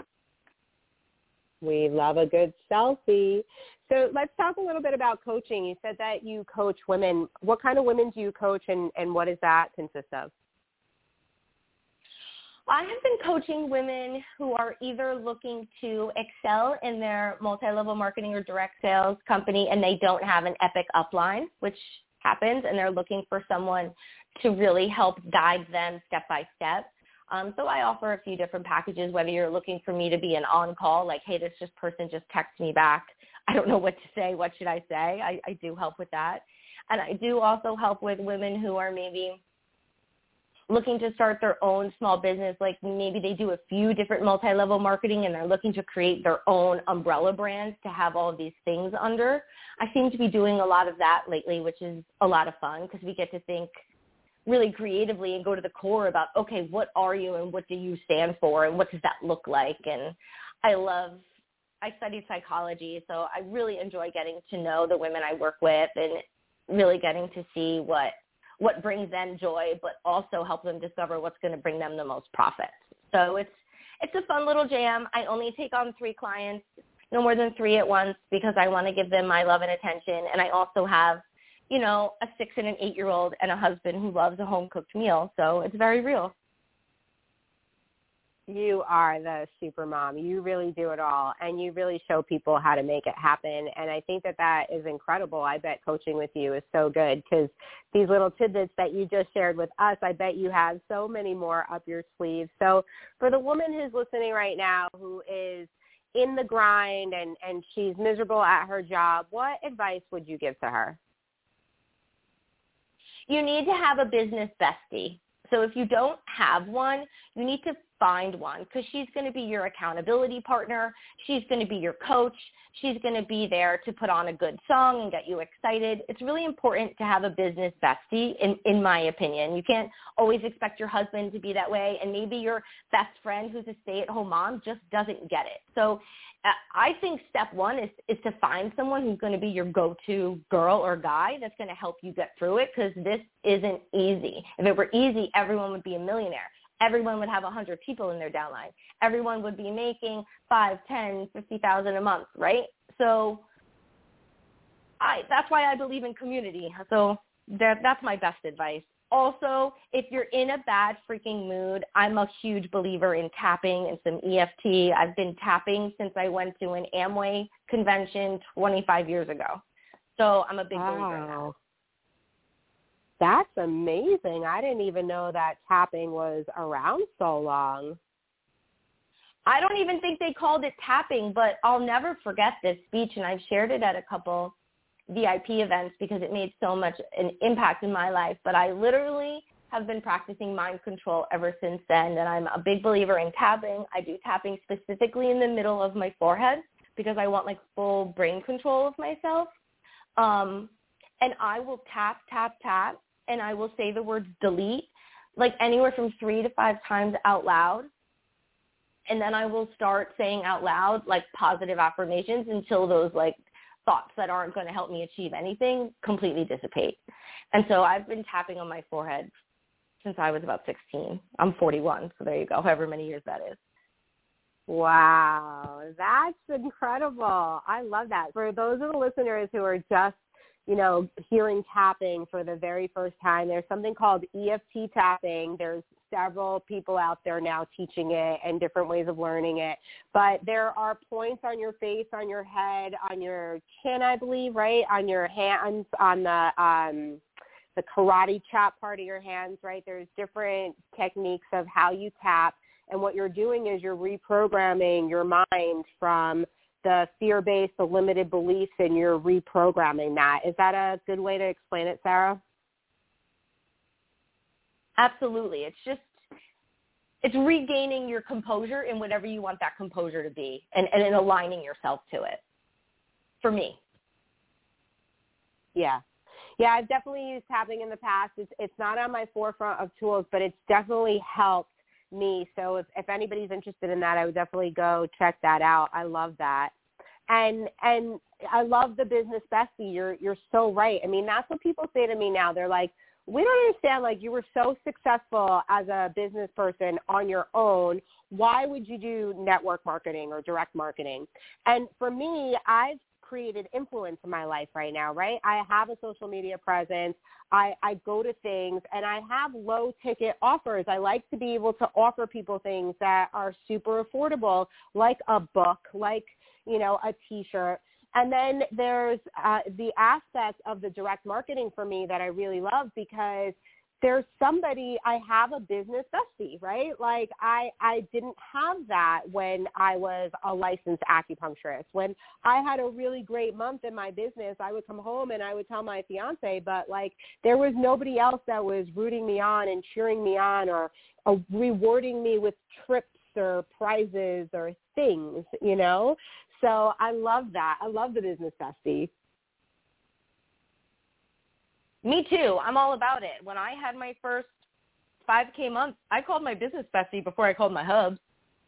We love a good selfie. So let's talk a little bit about coaching. You said that you coach women. What kind of women do you coach, and, and what does that consist of? I have been coaching women who are either looking to excel in their multi-level marketing or direct sales company, and they don't have an epic upline, which happens, and they're looking for someone to really help guide them step by step. Um, so I offer a few different packages, whether you're looking for me to be an on-call, like, hey, this just person just texted me back. I don't know what to say. What should I say? I, I do help with that. And I do also help with women who are maybe looking to start their own small business, like maybe they do a few different multi-level marketing and they're looking to create their own umbrella brands to have all of these things under. I seem to be doing a lot of that lately, which is a lot of fun because we get to think really creatively and go to the core about, okay, what are you and what do you stand for and what does that look like? And I love, I studied psychology, so I really enjoy getting to know the women I work with and really getting to see what what brings them joy, but also help them discover what's going to bring them the most profit. So it's it's a fun little jam. I only take on three clients, no more than three at once, because I want to give them my love and attention. And I also have, you know, a six and an eight-year-old and a husband who loves a home-cooked meal. So it's very real. You are the super mom. You really do it all, and you really show people how to make it happen. And I think that that is incredible. I bet coaching with you is so good because these little tidbits that you just shared with us, I bet you have so many more up your sleeve. So for the woman who's listening right now who is in the grind and, and she's miserable at her job, what advice would you give to her? You need to have a business bestie. So if you don't have one, you need to find one because she's going to be your accountability partner. She's going to be your coach. She's going to be there to put on a good song and get you excited. It's really important to have a business bestie, in, in my opinion. You can't always expect your husband to be that way, and maybe your best friend who's a stay-at-home mom just doesn't get it. So uh, I think step one is, is to find someone who's going to be your go-to girl or guy that's going to help you get through it because this isn't easy. If it were easy, everyone would be a millionaire. Everyone would have one hundred people in their downline. Everyone would be making five, ten, fifty thousand a month, right? So I that's why I believe in community. So that, that's my best advice. Also, if you're in a bad freaking mood, I'm a huge believer in tapping and some E F T. I've been tapping since I went to an Amway convention twenty-five years ago. So I'm a big wow. believer in that. That's amazing. I didn't even know that tapping was around so long. I don't even think they called it tapping, but I'll never forget this speech, and I've shared it at a couple V I P events because it made so much an impact in my life. But I literally have been practicing mind control ever since then, and I'm a big believer in tapping. I do tapping specifically in the middle of my forehead because I want, like, full brain control of myself. Um, and I will tap, tap, tap. And I will say the words delete, like anywhere from three to five times out loud. And then I will start saying out loud, like, positive affirmations until those, like, thoughts that aren't going to help me achieve anything completely dissipate. And so I've been tapping on my forehead since I was about sixteen. I'm forty-one, so there you go, however many years that is. Wow, that's incredible. I love that. For those of the listeners who are just you know, hearing tapping for the very first time, there's something called E F T tapping. There's several people out there now teaching it and different ways of learning it. But there are points on your face, on your head, on your chin, I believe, right? On your hands, on the um, the karate chop part of your hands, right? There's different techniques of how you tap. And what you're doing is you're reprogramming your mind from the fear-based, the limited beliefs, and you're reprogramming that. Is that a good way to explain it, Sarah? Absolutely. It's just, it's regaining your composure in whatever you want that composure to be and, and aligning yourself to it, for me. Yeah. Yeah, I've definitely used tapping in the past. It's, it's not on my forefront of tools, but it's definitely helped me. So if, if anybody's interested in that, I would definitely go check that out. I love that. And and I love the business bestie. You're you're so right. I mean, that's what people say to me now. They're like, we don't understand, like, you were so successful as a business person on your own. Why would you do network marketing or direct marketing? And for me, I've created influence in my life right now, right? I have a social media presence. I, I go to things and I have low ticket offers. I like to be able to offer people things that are super affordable, like a book, like, you know, a t-shirt. And then there's uh, the aspect of the direct marketing for me that I really love because there's somebody, I have a business bestie, right? Like I, I didn't have that when I was a licensed acupuncturist. When I had a really great month in my business, I would come home and I would tell my fiance, but like there was nobody else that was rooting me on and cheering me on or, or rewarding me with trips or prizes or things, you know? So I love that. I love the business bestie. Me too. I'm all about it. When I had my first five K month, I called my business bestie before I called my hubs.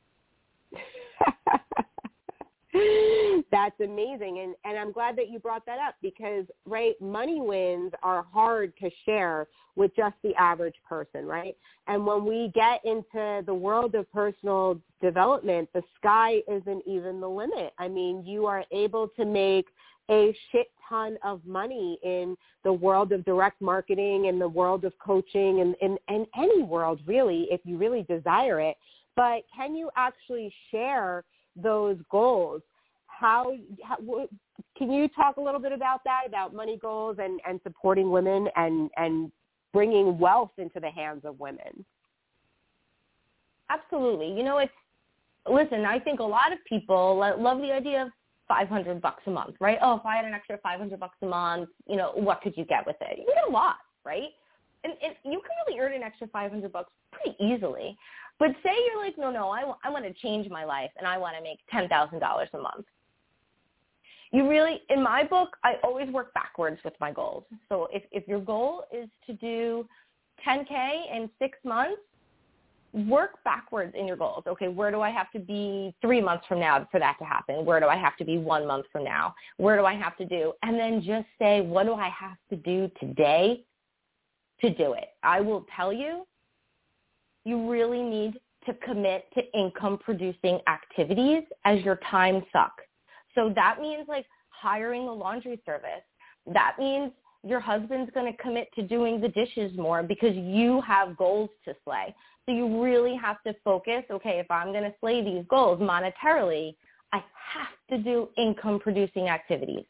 That's amazing. And, and I'm glad that you brought that up because, right, money wins are hard to share with just the average person, right? And when we get into the world of personal development, the sky isn't even the limit. I mean, you are able to make a shit ton of money in the world of direct marketing and the world of coaching and in any world, really, if you really desire it. but can you actually share those goals? How, how can you talk a little bit about that, about money goals and, and supporting women and, and bringing wealth into the hands of women? Absolutely. You know, it's, listen, I think a lot of people love the idea of five hundred bucks a month, right? Oh, if I had an extra five hundred bucks a month, you know, what could you get with it? You get a lot, right? And, and you can really earn an extra five hundred bucks pretty easily. But say you're like, no, no, I, w- I want to change my life and I want to make ten thousand dollars a month. You really, in my book, I always work backwards with my goals. So if, if your goal is to do ten K in six months, work backwards in your goals. Okay, where do I have to be three months from now for that to happen? Where do I have to be one month from now? Where do I have to do? And then just say, what do I have to do today to do it? I will tell you, you really need to commit to income-producing activities as your time suck. So that means like hiring a laundry service. That means your husband's going to commit to doing the dishes more because you have goals to slay. So you really have to focus, okay, if I'm going to slay these goals monetarily, I have to do income-producing activities.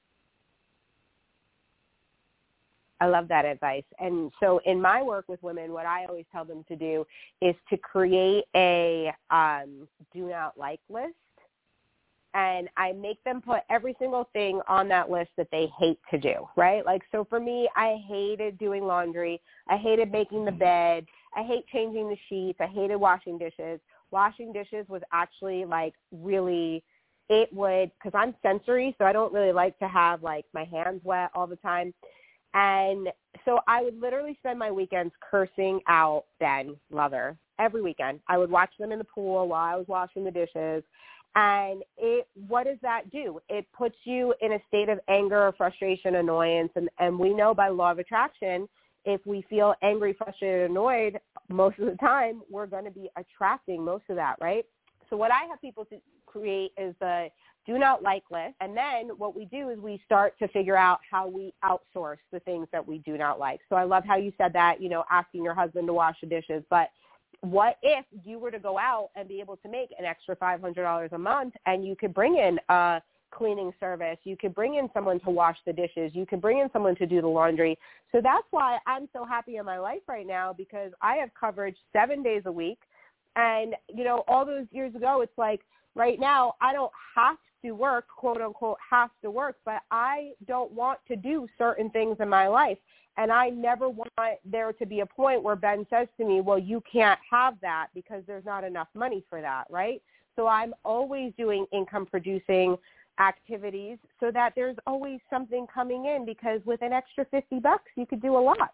I love that advice. And so in my work with women, what I always tell them to do is to create a um, do not like list. And I make them put every single thing on that list that they hate to do, right? Like, so for me, I hated doing laundry. I hated making the bed. I hate changing the sheets. I hated washing dishes. Washing dishes was actually like really, it would, because I'm sensory, so I don't really like to have like my hands wet all the time. And so I would literally spend my weekends cursing out Ben Lover every weekend. I would watch them in the pool while I was washing the dishes. And it, what does that do? It puts you in a state of anger, frustration, annoyance. And, and we know by law of attraction, if we feel angry, frustrated, annoyed, most of the time, we're going to be attracting most of that, right? So what I have people to create is the do not like list. And then what we do is we start to figure out how we outsource the things that we do not like. So I love how you said that, you know, asking your husband to wash the dishes. But what if you were to go out and be able to make an extra five hundred dollars a month and you could bring in a cleaning service, you could bring in someone to wash the dishes, you could bring in someone to do the laundry. So that's why I'm so happy in my life right now, because I have coverage seven days a week. And, you know, all those years ago, it's like right now I don't have to work, quote unquote, have to work, but I don't want to do certain things in my life. And I never want there to be a point where Ben says to me, well, you can't have that because there's not enough money for that, right? So I'm always doing income-producing activities so that there's always something coming in, because with an extra fifty bucks, you could do a lot.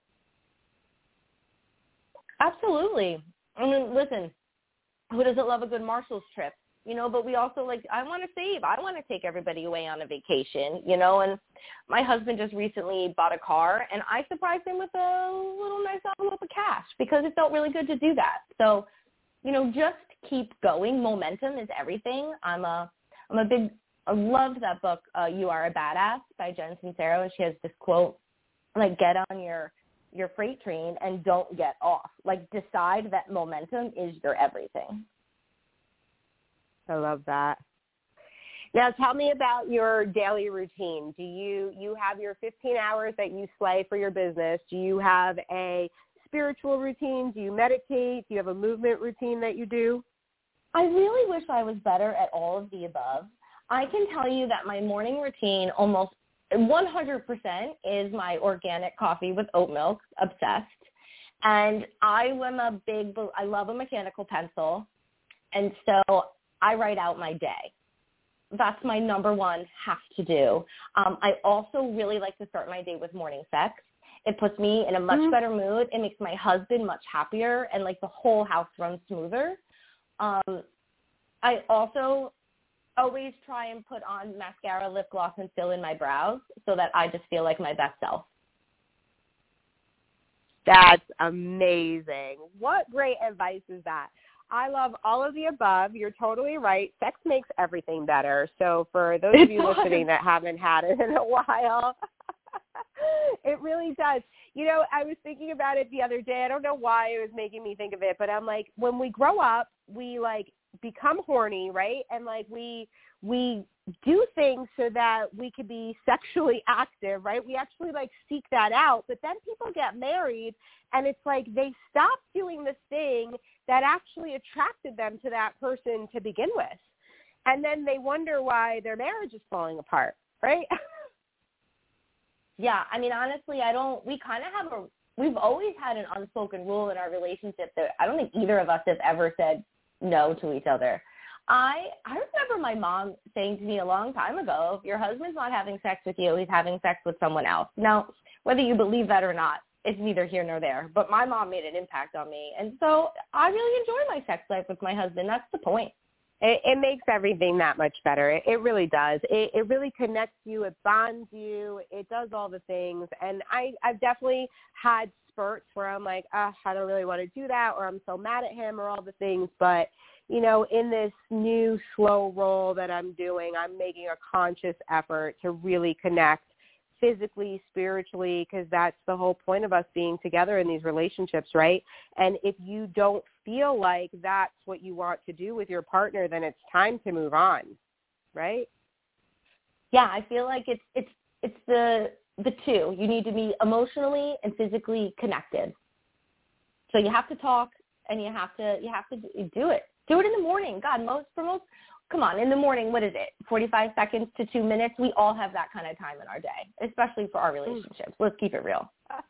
Absolutely. I mean, listen, who doesn't love a good Marshall's trip? You know, but we also like, I want to save. I want to take everybody away on a vacation, you know, and my husband just recently bought a car and I surprised him with a little nice envelope of cash because it felt really good to do that. So, you know, just keep going. Momentum is everything. I'm a, I'm a big, I love that book, uh, You Are a Badass by Jen Sincero. And she has this quote, like, get on your, your freight train and don't get off. Like, decide that momentum is your everything. I love that. Now, tell me about your daily routine. Do you, you have your fifteen hours that you slay for your business? Do you have a spiritual routine? Do you meditate? Do you have a movement routine that you do? I really wish I was better at all of the above. I can tell you that my morning routine almost one hundred percent is my organic coffee with oat milk, obsessed. And I am a big, I love a mechanical pencil. And so I write out my day. That's my number one have to do. Um, I also really like to start my day with morning sex. It puts me in a much mm-hmm. better mood. It makes my husband much happier, and like the whole house runs smoother. Um, I also always try and put on mascara, lip gloss, and fill in my brows so that I just feel like my best self. That's amazing. What great advice is that? I love all of the above. You're totally right. Sex makes everything better. So for those of you listening that haven't had it in a while, It really does. You know, I was thinking about it the other day. I don't know why it was making me think of it, but I'm like, when we grow up, we like become horny, right? And like we we do things so that we could be sexually active, right? We actually like seek that out. But then people get married and it's like they stop doing the thing that actually attracted them to that person to begin with. And then they wonder why their marriage is falling apart, right? Yeah, I mean, honestly, I don't, we kind of have a, we've always had an unspoken rule in our relationship that I don't think either of us have ever said no to each other. I I remember my mom saying to me a long time ago, if your husband's not having sex with you, he's having sex with someone else. Now, whether you believe that or not, it's neither here nor there. But my mom made an impact on me. And so I really enjoy my sex life with my husband. That's the point. It, it makes everything that much better. It, it really does. It, it really connects you. It bonds you. It does all the things. And I, I've definitely had spurts where I'm like, oh, I don't really want to do that, or I'm so mad at him, or all the things. But, you know, in this new slow roll that I'm doing, I'm making a conscious effort to really connect physically, spiritually, because that's the whole point of us being together in these relationships, right? And if you don't feel like that's what you want to do with your partner, then it's time to move on, right? Yeah, I feel like it's it's it's the the two. You need to be emotionally and physically connected. So you have to talk, and you have to you have to do it. Do it in the morning. God, most for most. Come on, in the morning, what is it, forty-five seconds to two minutes? We all have that kind of time in our day, especially for our relationships. Let's keep it real.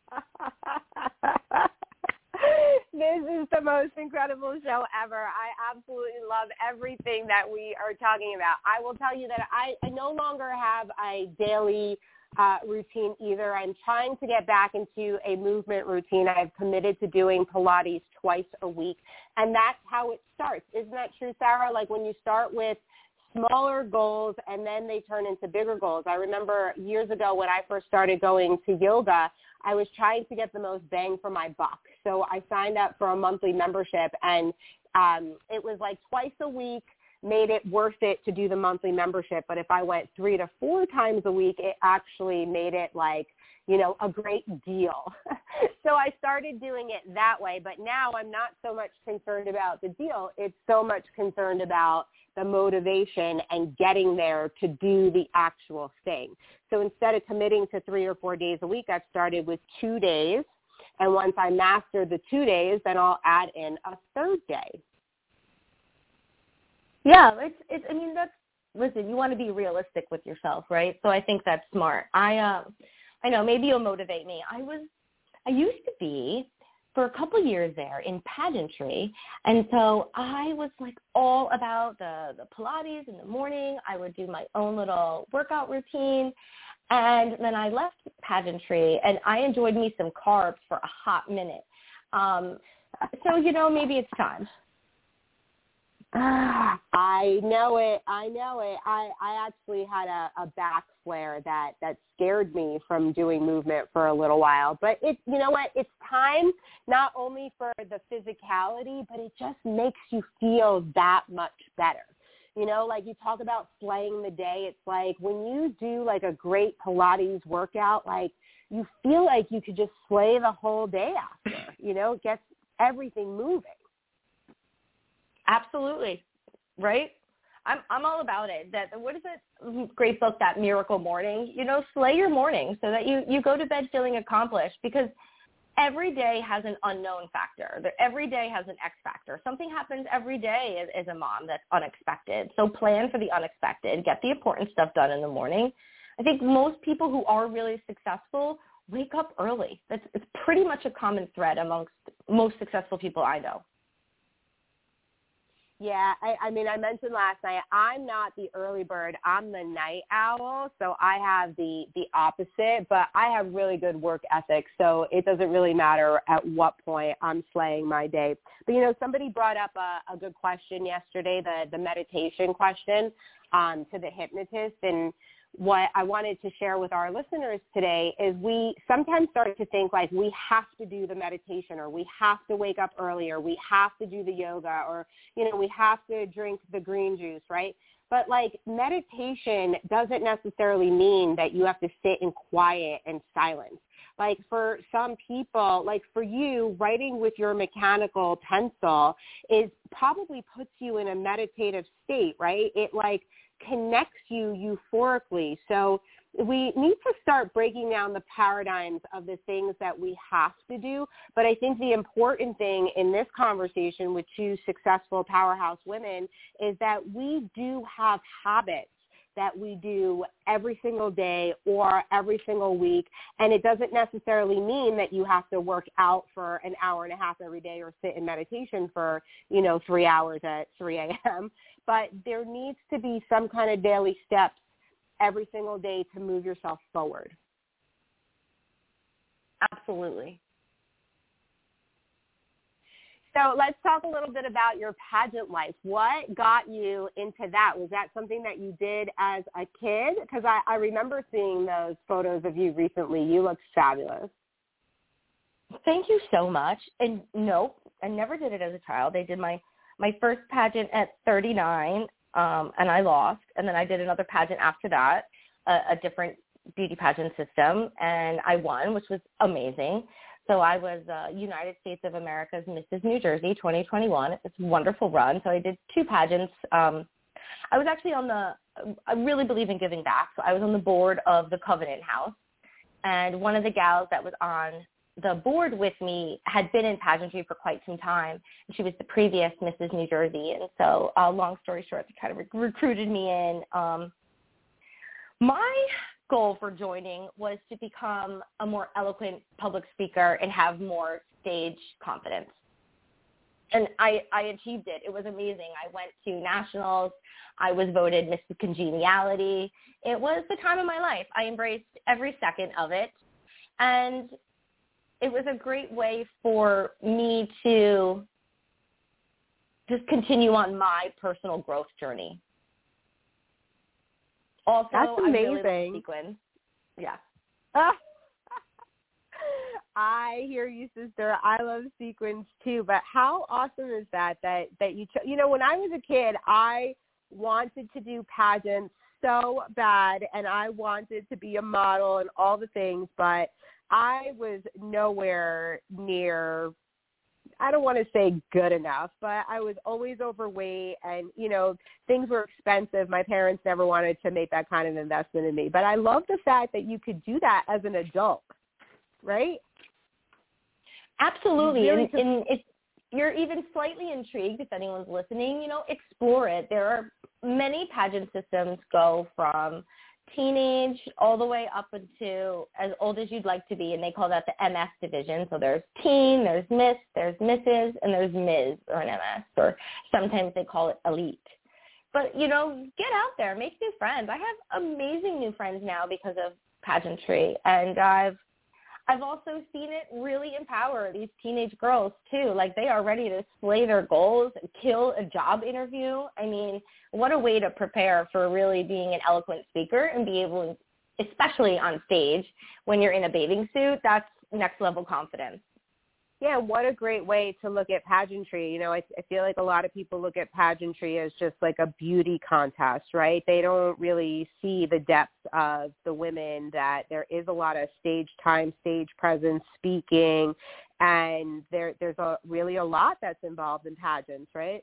This is the most incredible show ever. I absolutely love everything that we are talking about. I will tell you that I, I no longer have a daily uh, routine either. I'm trying to get back into a movement routine. I've committed to doing Pilates twice a week, and that's how it starts. Isn't that true, Sarah? Like when you start with smaller goals and then they turn into bigger goals. I remember years ago when I first started going to yoga, I was trying to get the most bang for my buck. So I signed up for a monthly membership, and um, it was like twice a week, made it worth it to do the monthly membership. But if I went three to four times a week, it actually made it like, you know, a great deal. So I started doing it that way. But now I'm not so much concerned about the deal. It's so much concerned about the motivation and getting there to do the actual thing. So instead of committing to three or four days a week, I've started with two days. And once I master the two days, then I'll add in a third day. Yeah, it's, it's, I mean, that's, listen, you want to be realistic with yourself, right? So I think that's smart. I, um, I know, maybe you'll motivate me. I was, I used to be, for a couple of years there, in pageantry, and so I was, like, all about the, the Pilates in the morning. I would do my own little workout routine, and then I left pageantry, and I enjoyed me some carbs for a hot minute. Um, so, you know, maybe it's time. I know it. I know it. I, I actually had a, a back flare that, that scared me from doing movement for a little while. But it, you know what? It's time not only for the physicality, but it just makes you feel that much better. You know, like you talk about slaying the day. It's like when you do like a great Pilates workout, like you feel like you could just slay the whole day after. You know, it gets everything moving. Absolutely, right? I'm I'm all about it. That what is it? Great book, That Miracle Morning. You know, slay your morning so that you, you go to bed feeling accomplished, because every day has an unknown factor. Every day has an X factor. Something happens every day as, as a mom that's unexpected. So plan for the unexpected. Get the important stuff done in the morning. I think most people who are really successful wake up early. That's it's pretty much a common thread amongst most successful people I know. Yeah, I, I mean, I mentioned last night, I'm not the early bird. I'm the night owl, so I have the, the opposite, but I have really good work ethic, so it doesn't really matter at what point I'm slaying my day. But, you know, somebody brought up a, a good question yesterday, the, the meditation question um, to the hypnotist, and what I wanted to share with our listeners today is we sometimes start to think like we have to do the meditation, or we have to wake up early, or we have to do the yoga, or, you know, we have to drink the green juice, right? But like meditation doesn't necessarily mean that you have to sit in quiet and silence. Like for some people, like for you, writing with your mechanical pencil is probably puts you in a meditative state, right? It like connects you euphorically. So we need to start breaking down the paradigms of the things that we have to do. But I think the important thing in this conversation with two successful powerhouse women is that we do have habits that we do every single day or every single week. And it doesn't necessarily mean that you have to work out for an hour and a half every day or sit in meditation for, you know, three hours at three a.m. But there needs to be some kind of daily steps every single day to move yourself forward. Absolutely. So let's talk a little bit about your pageant life. What got you into that? Was that something that you did as a kid? Because I, I remember seeing those photos of you recently. You look fabulous. Thank you so much. And no, I never did it as a child. I did my, my first pageant at thirty-nine, um, and I lost. And then I did another pageant after that, a, a different beauty pageant system, and I won, which was amazing. So I was uh, United States of America's Missus New Jersey twenty twenty-one. It's a wonderful run. So I did two pageants. Um, I was actually on the, I really believe in giving back. So I was on the board of the Covenant House. And one of the gals that was on the board with me had been in pageantry for quite some time. And she was the previous Missus New Jersey. And so uh, long story short, they kind of rec- recruited me in. Um, my goal for joining was to become a more eloquent public speaker and have more stage confidence. And I, I achieved it. It was amazing. I went to nationals. I was voted Miss Congeniality. It was the time of my life. I embraced every second of it. And it was a great way for me to just continue on my personal growth journey. Also, That's amazing. I really love sequins. Yeah. I hear you, sister. I love sequins too. But how awesome is that? That that you, cho- you know, when I was a kid, I wanted to do pageants so bad, and I wanted to be a model and all the things, but I was nowhere near, I don't want to say good enough, but I was always overweight, and, you know, things were expensive. My parents never wanted to make that kind of investment in me. But I love the fact that you could do that as an adult, right? Absolutely. Really and, and if you're even slightly intrigued, if anyone's listening, you know, explore it. There are many pageant systems go from teenage all the way up into as old as you'd like to be, and they call that the M S division. So there's teen, there's Miss, there's Missus, and there's Miz or an M S, or sometimes they call it elite. But, you know, get out there, make new friends. I have amazing new friends now because of pageantry, and I've I've also seen it really empower these teenage girls, too. Like, they are ready to slay their goals, kill a job interview. I mean, what a way to prepare for really being an eloquent speaker and be able, especially on stage, when you're in a bathing suit, that's next-level confidence. Yeah, what a great way to look at pageantry. You know, I, I feel like a lot of people look at pageantry as just like a beauty contest, right? They don't really see the depth of the women, that there is a lot of stage time, stage presence, speaking, and there there's a really a lot that's involved in pageants, right?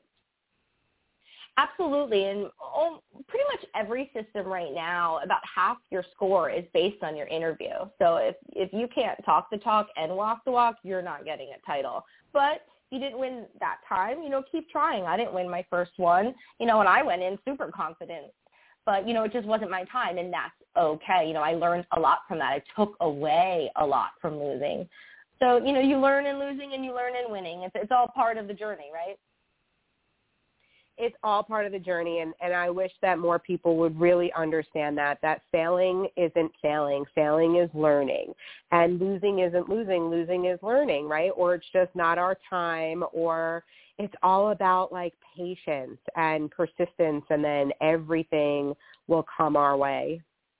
Absolutely. And oh, pretty much every system right now, about half your score is based on your interview. So if, if you can't talk the talk and walk the walk, you're not getting a title. But you didn't win that time, you know, keep trying. I didn't win my first one, you know, and I went in super confident. But, you know, it just wasn't my time, and that's okay. You know, I learned a lot from that. I took away a lot from losing. So, you know, you learn in losing and you learn in winning. It's, it's all part of the journey, right? It's all part of the journey, and, and I wish that more people would really understand that, that failing isn't failing. Failing is learning, and losing isn't losing. Losing is learning, right? Or it's just not our time, or it's all about, like, patience and persistence, and then everything will come our way.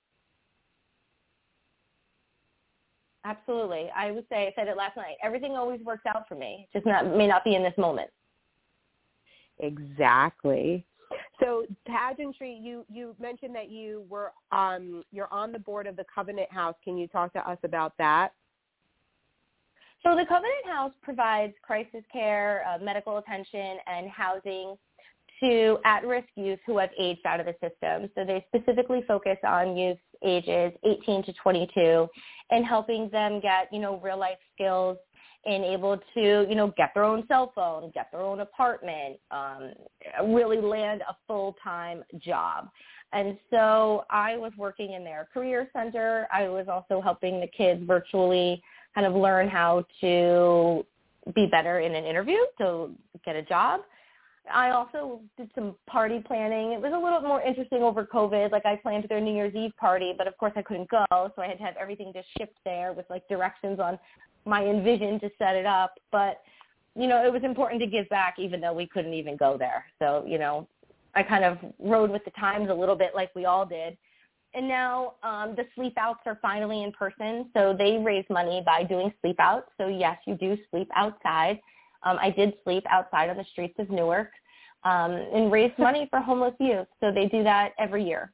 Absolutely. I would say, I said it last night, everything always works out for me. Just not may not be in this moment. Exactly. So pageantry, you, you mentioned that you were um, you're on the board of the Covenant House. Can you talk to us about that? So the Covenant House provides crisis care, uh, medical attention, and housing to at-risk youth who have aged out of the system. So they specifically focus on youth ages eighteen to twenty-two and helping them get, you know, real-life skills and able to, you know, get their own cell phone, get their own apartment, um, really land a full-time job. And so I was working in their career center. I was also helping the kids virtually kind of learn how to be better in an interview to get a job. I also did some party planning. It was a little more interesting over COVID. Like I planned their New Year's Eve party, but of course I couldn't go, so I had to have everything just shipped there with like directions on my Envision to set it up. But, you know, it was important to give back even though we couldn't even go there. So, you know, I kind of rode with the times a little bit like we all did. And now um, the sleep outs are finally in person. So they raise money by doing sleep outs. So yes, you do sleep outside. Um, I did sleep outside on the streets of Newark um, and raise money for homeless youth. So they do that every year.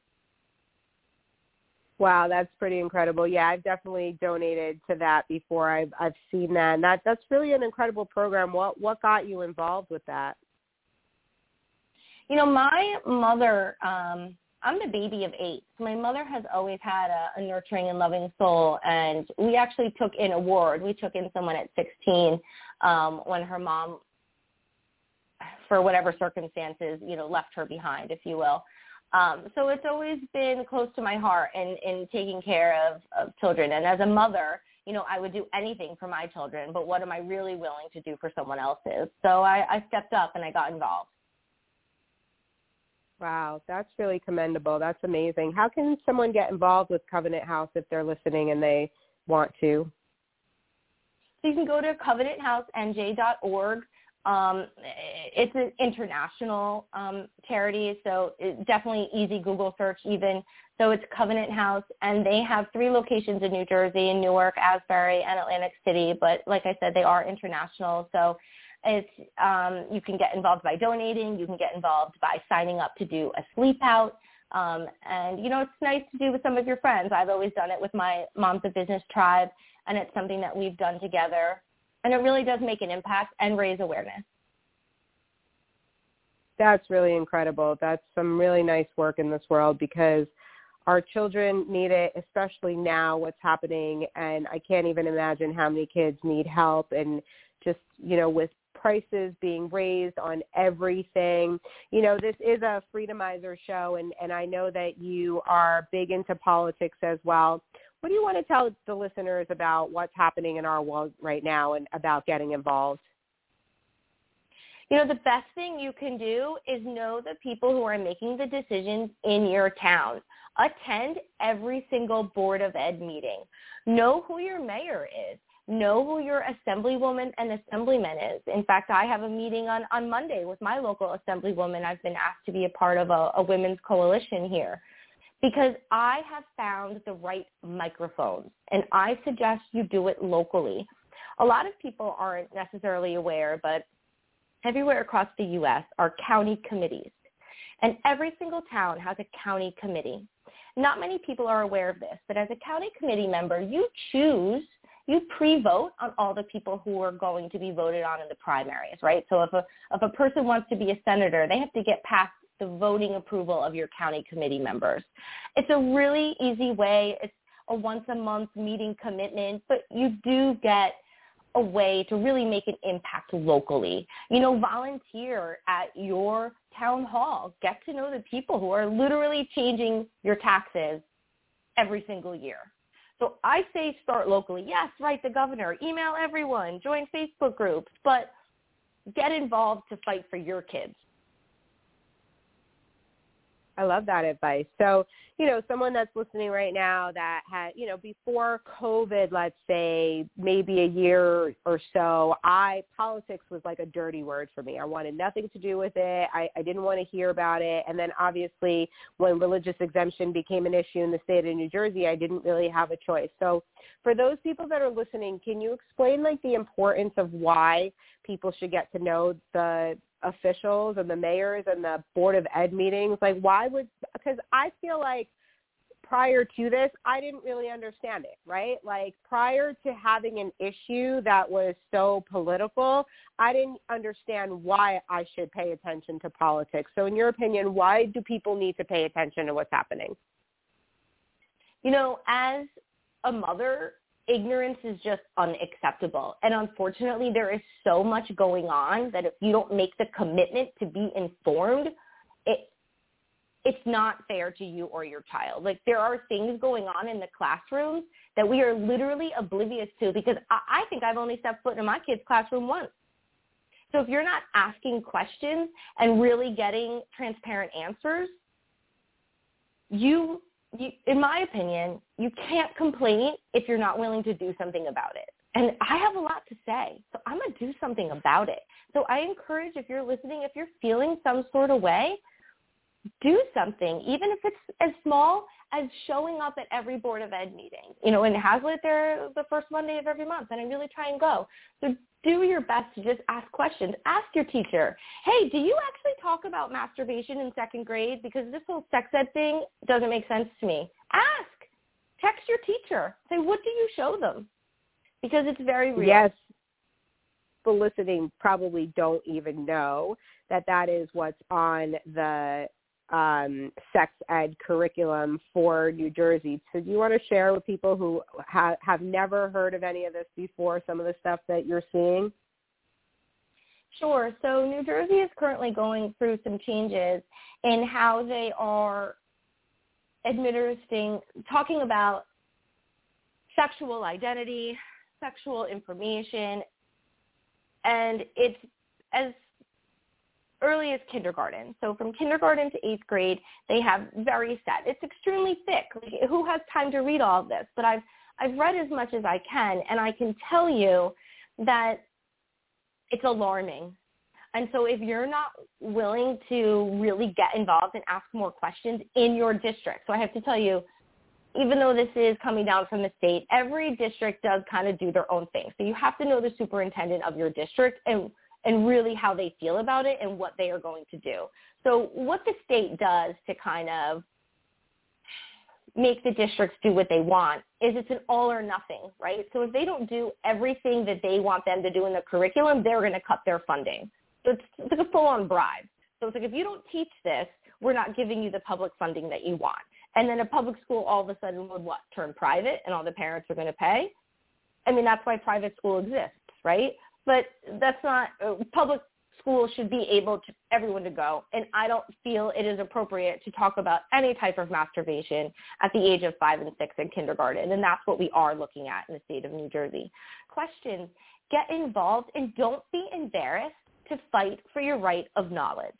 Wow, that's pretty incredible. Yeah, I've definitely donated to that before. I've I've seen that, and that that's really an incredible program. What what got you involved with that? You know, my mother, um, I'm the baby of eight. So my mother has always had a, a nurturing and loving soul, and we actually took in a ward. We took in someone at sixteen um, when her mom, for whatever circumstances, you know, left her behind, if you will. Um, so it's always been close to my heart in, in taking care of, of children. And as a mother, you know, I would do anything for my children, but what am I really willing to do for someone else's? So I, I stepped up and I got involved. Wow, that's really commendable. That's amazing. How can someone get involved with Covenant House if they're listening and they want to? So you can go to covenant house n j dot org. Um, it's an international um, charity, so it's definitely easy Google search even. So it's Covenant House, and they have three locations in New Jersey, in Newark, Asbury, and Atlantic City. But like I said, they are international, so it's um, you can get involved by donating. You can get involved by signing up to do a sleep out. Um, and, you know, it's nice to do with some of your friends. I've always done it with my Moms of Business tribe, and it's something that we've done together. And it really does make an impact and raise awareness. That's really incredible. That's some really nice work in this world because our children need it, especially now what's happening. And I can't even imagine how many kids need help. And just, you know, with prices being raised on everything, you know, this is a Freedomizer show. And, and I know that you are big into politics as well. What do you want to tell the listeners about what's happening in our world right now and about getting involved? You know, the best thing you can do is know the people who are making the decisions in your town. Attend every single Board of Ed meeting. Know who your mayor is. Know who your assemblywoman and assemblyman is. In fact, I have a meeting on, on Monday with my local assemblywoman. I've been asked to be a part of a, a women's coalition here. Because I have found the right microphones, and I suggest you do it locally. A lot of people aren't necessarily aware, but everywhere across the U S are county committees, and every single town has a county committee. Not many people are aware of this, but as a county committee member, you choose, you pre-vote on all the people who are going to be voted on in the primaries, right? So if a, if a person wants to be a senator, they have to get past the voting approval of your county committee members. It's a really easy way. It's a once a month meeting commitment, but you do get a way to really make an impact locally. You know, volunteer at your town hall. Get to know the people who are literally changing your taxes every single year. So I say start locally. Yes, write the governor, email everyone, join Facebook groups, but get involved to fight for your kids. I love that advice. So, you know, someone that's listening right now that had, you know, before COVID, let's say maybe a year or so, I, politics was like a dirty word for me. I wanted nothing to do with it. I, I didn't want to hear about it. And then obviously when religious exemption became an issue in the state of New Jersey, I didn't really have a choice. So for those people that are listening, can you explain like the importance of why people should get to know the officials and the mayors and the Board of Ed meetings? Like, why would, because I feel like prior to this, I didn't really understand it, right? Like, prior to having an issue that was so political, I didn't understand why I should pay attention to politics. So in your opinion, why do people need to pay attention to what's happening? You know, as a mother, ignorance is just unacceptable. And unfortunately, there is so much going on that if you don't make the commitment to be informed, it it's not fair to you or your child. Like, there are things going on in the classrooms that we are literally oblivious to, because I, I think I've only stepped foot in my kid's classroom once. So if you're not asking questions and really getting transparent answers, you, you, in my opinion, you can't complain if you're not willing to do something about it. And I have a lot to say, so I'm going to do something about it. So I encourage, if you're listening, if you're feeling some sort of way, do something, even if it's as small as showing up at every Board of Ed meeting. You know, in Hazlitt, they're the first Monday of every month, and I really try and go. So do your best to just ask questions. Ask your teacher, hey, do you actually talk about masturbation in second grade? Because this whole sex ed thing doesn't make sense to me. Ask. Text your teacher. Say, what do you show them? Because it's very real. Yes. The listening probably don't even know that that is what's on the um, sex ed curriculum for New Jersey. So do you want to share with people who ha- have never heard of any of this before, some of the stuff that you're seeing? Sure. So New Jersey is currently going through some changes in how they are administering, talking about sexual identity, sexual information, and it's as early as kindergarten. So from kindergarten to eighth grade, they have very set. It's extremely thick. Like, who has time to read all of this? But I've I've read as much as I can, and I can tell you that it's alarming. And so if you're not willing to really get involved and ask more questions in your district, so I have to tell you, even though this is coming down from the state, every district does kind of do their own thing. So you have to know the superintendent of your district and and really how they feel about it and what they are going to do. So what the state does to kind of make the districts do what they want is it's an all or nothing, right? So if they don't do everything that they want them to do in the curriculum, they're going to cut their funding. So it's, it's like a full-on bribe. So it's like, if you don't teach this, we're not giving you the public funding that you want. And then a public school all of a sudden would what? Turn private, and all the parents are going to pay? I mean, that's why private school exists, right? But that's not, uh, public schools should be able to, everyone to go. And I don't feel it is appropriate to talk about any type of masturbation at the age of five and six in kindergarten. And that's what we are looking at in the state of New Jersey. Questions, get involved, and don't be embarrassed to fight for your right of knowledge.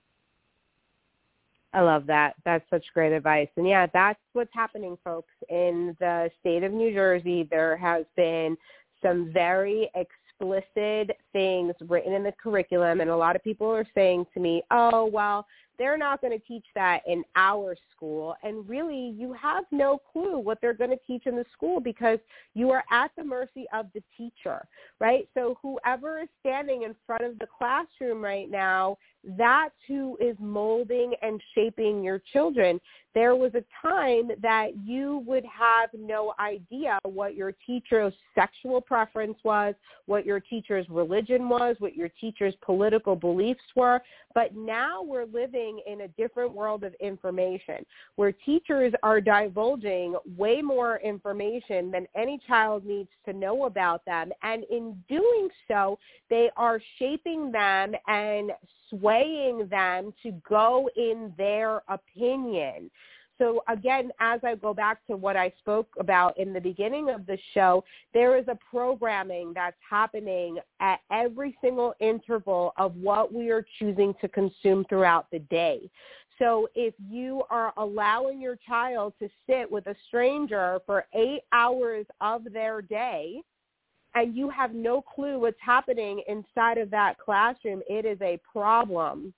I love that. That's such great advice. And yeah, that's what's happening, folks. In the state of New Jersey, there has been some very explicit things written in the curriculum, and a lot of people are saying to me, oh, well, they're not going to teach that in our school. And really, you have no clue what they're going to teach in the school, because you are at the mercy of the teacher, right? So whoever is standing in front of the classroom right now, that's who is molding and shaping your children. There was a time that you would have no idea what your teacher's sexual preference was, what your teacher's religion was, what your teacher's political beliefs were. But now we're living in a different world of information, where teachers are divulging way more information than any child needs to know about them. And in doing so, they are shaping them and swaying them to go in their opinion. So again, as I go back to what I spoke about in the beginning of the show, there is a programming that's happening at every single interval of what we are choosing to consume throughout the day. So if you are allowing your child to sit with a stranger for eight hours of their day, and you have no clue what's happening inside of that classroom, it is a problem.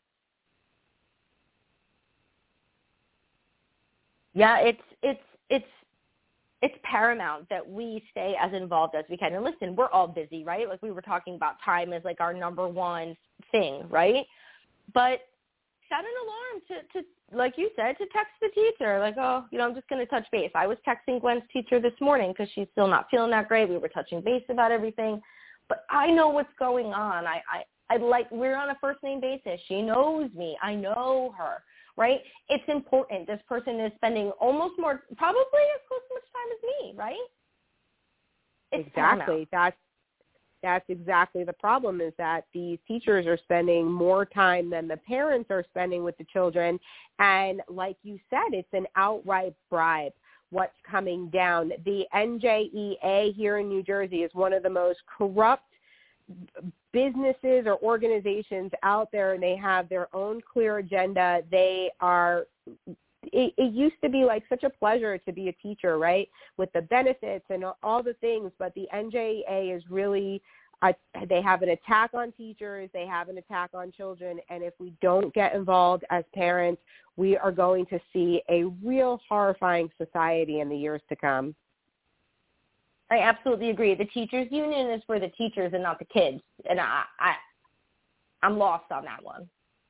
Yeah, it's it's it's it's paramount that we stay as involved as we can. And listen, we're all busy, right? Like we were talking about, time is like our number one thing, right? But set an alarm to, to, like you said, to text the teacher, like, oh, you know, I'm just going to touch base. I was texting Gwen's teacher this morning because she's still not feeling that great. We were touching base about everything. But I know what's going on. I, I, I like, we're on a first name basis. She knows me. I know her, right? It's important. This person is spending almost more, probably as close to much time as me, right? It's exactly. That's, that's exactly the problem, is that these teachers are spending more time than the parents are spending with the children. And like you said, it's an outright bribe. What's coming down. The N J E A here in New Jersey is one of the most corrupt businesses or organizations out there, and they have their own clear agenda. They are, it, it used to be like such a pleasure to be a teacher, right, with the benefits and all the things, but the N J E A is really, uh, they have an attack on teachers, they have an attack on children, and if we don't get involved as parents, we are going to see a real horrifying society in the years to come. I absolutely agree. The teachers union is for the teachers and not the kids, and I, I, I'm lost on that one.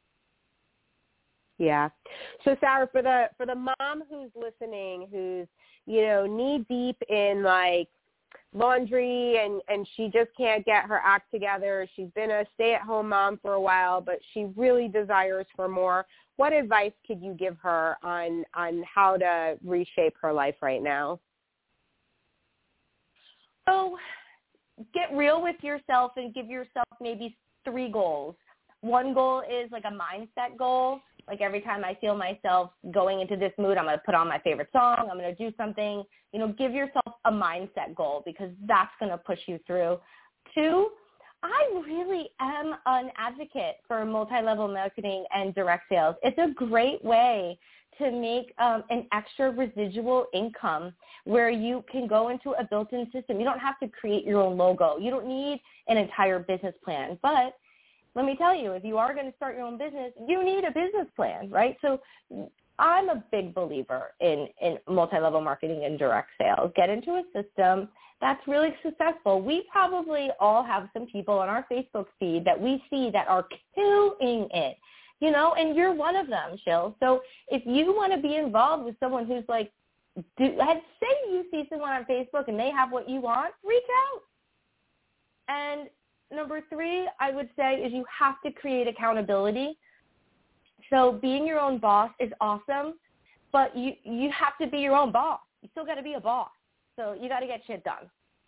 Yeah. So Sarah, for the for the mom who's listening, who's, you know, knee deep in like laundry and, and she just can't get her act together. She's been a stay-at-home mom for a while, but she really desires for more. What advice could you give her on on how to reshape her life right now? So get real with yourself and give yourself maybe three goals. One goal is like a mindset goal. Like every time I feel myself going into this mood, I'm going to put on my favorite song. I'm going to do something. You know, give yourself a mindset goal because that's going to push you through. Two, I really am an advocate for multi-level marketing and direct sales. It's a great way to make um, an extra residual income where you can go into a built-in system. You don't have to create your own logo. You don't need an entire business plan. But let me tell you, if you are going to start your own business, you need a business plan, right? So I'm a big believer in, in multi-level marketing and direct sales. Get into a system that's really successful. We probably all have some people on our Facebook feed that we see that are killing it. You know, and you're one of them, Shill. So if you want to be involved with someone who's like, do, say you see someone on Facebook and they have what you want, reach out. And number three, I would say, is you have to create accountability. So being your own boss is awesome, but you, you have to be your own boss. You still got to be a boss. So you got to get shit done.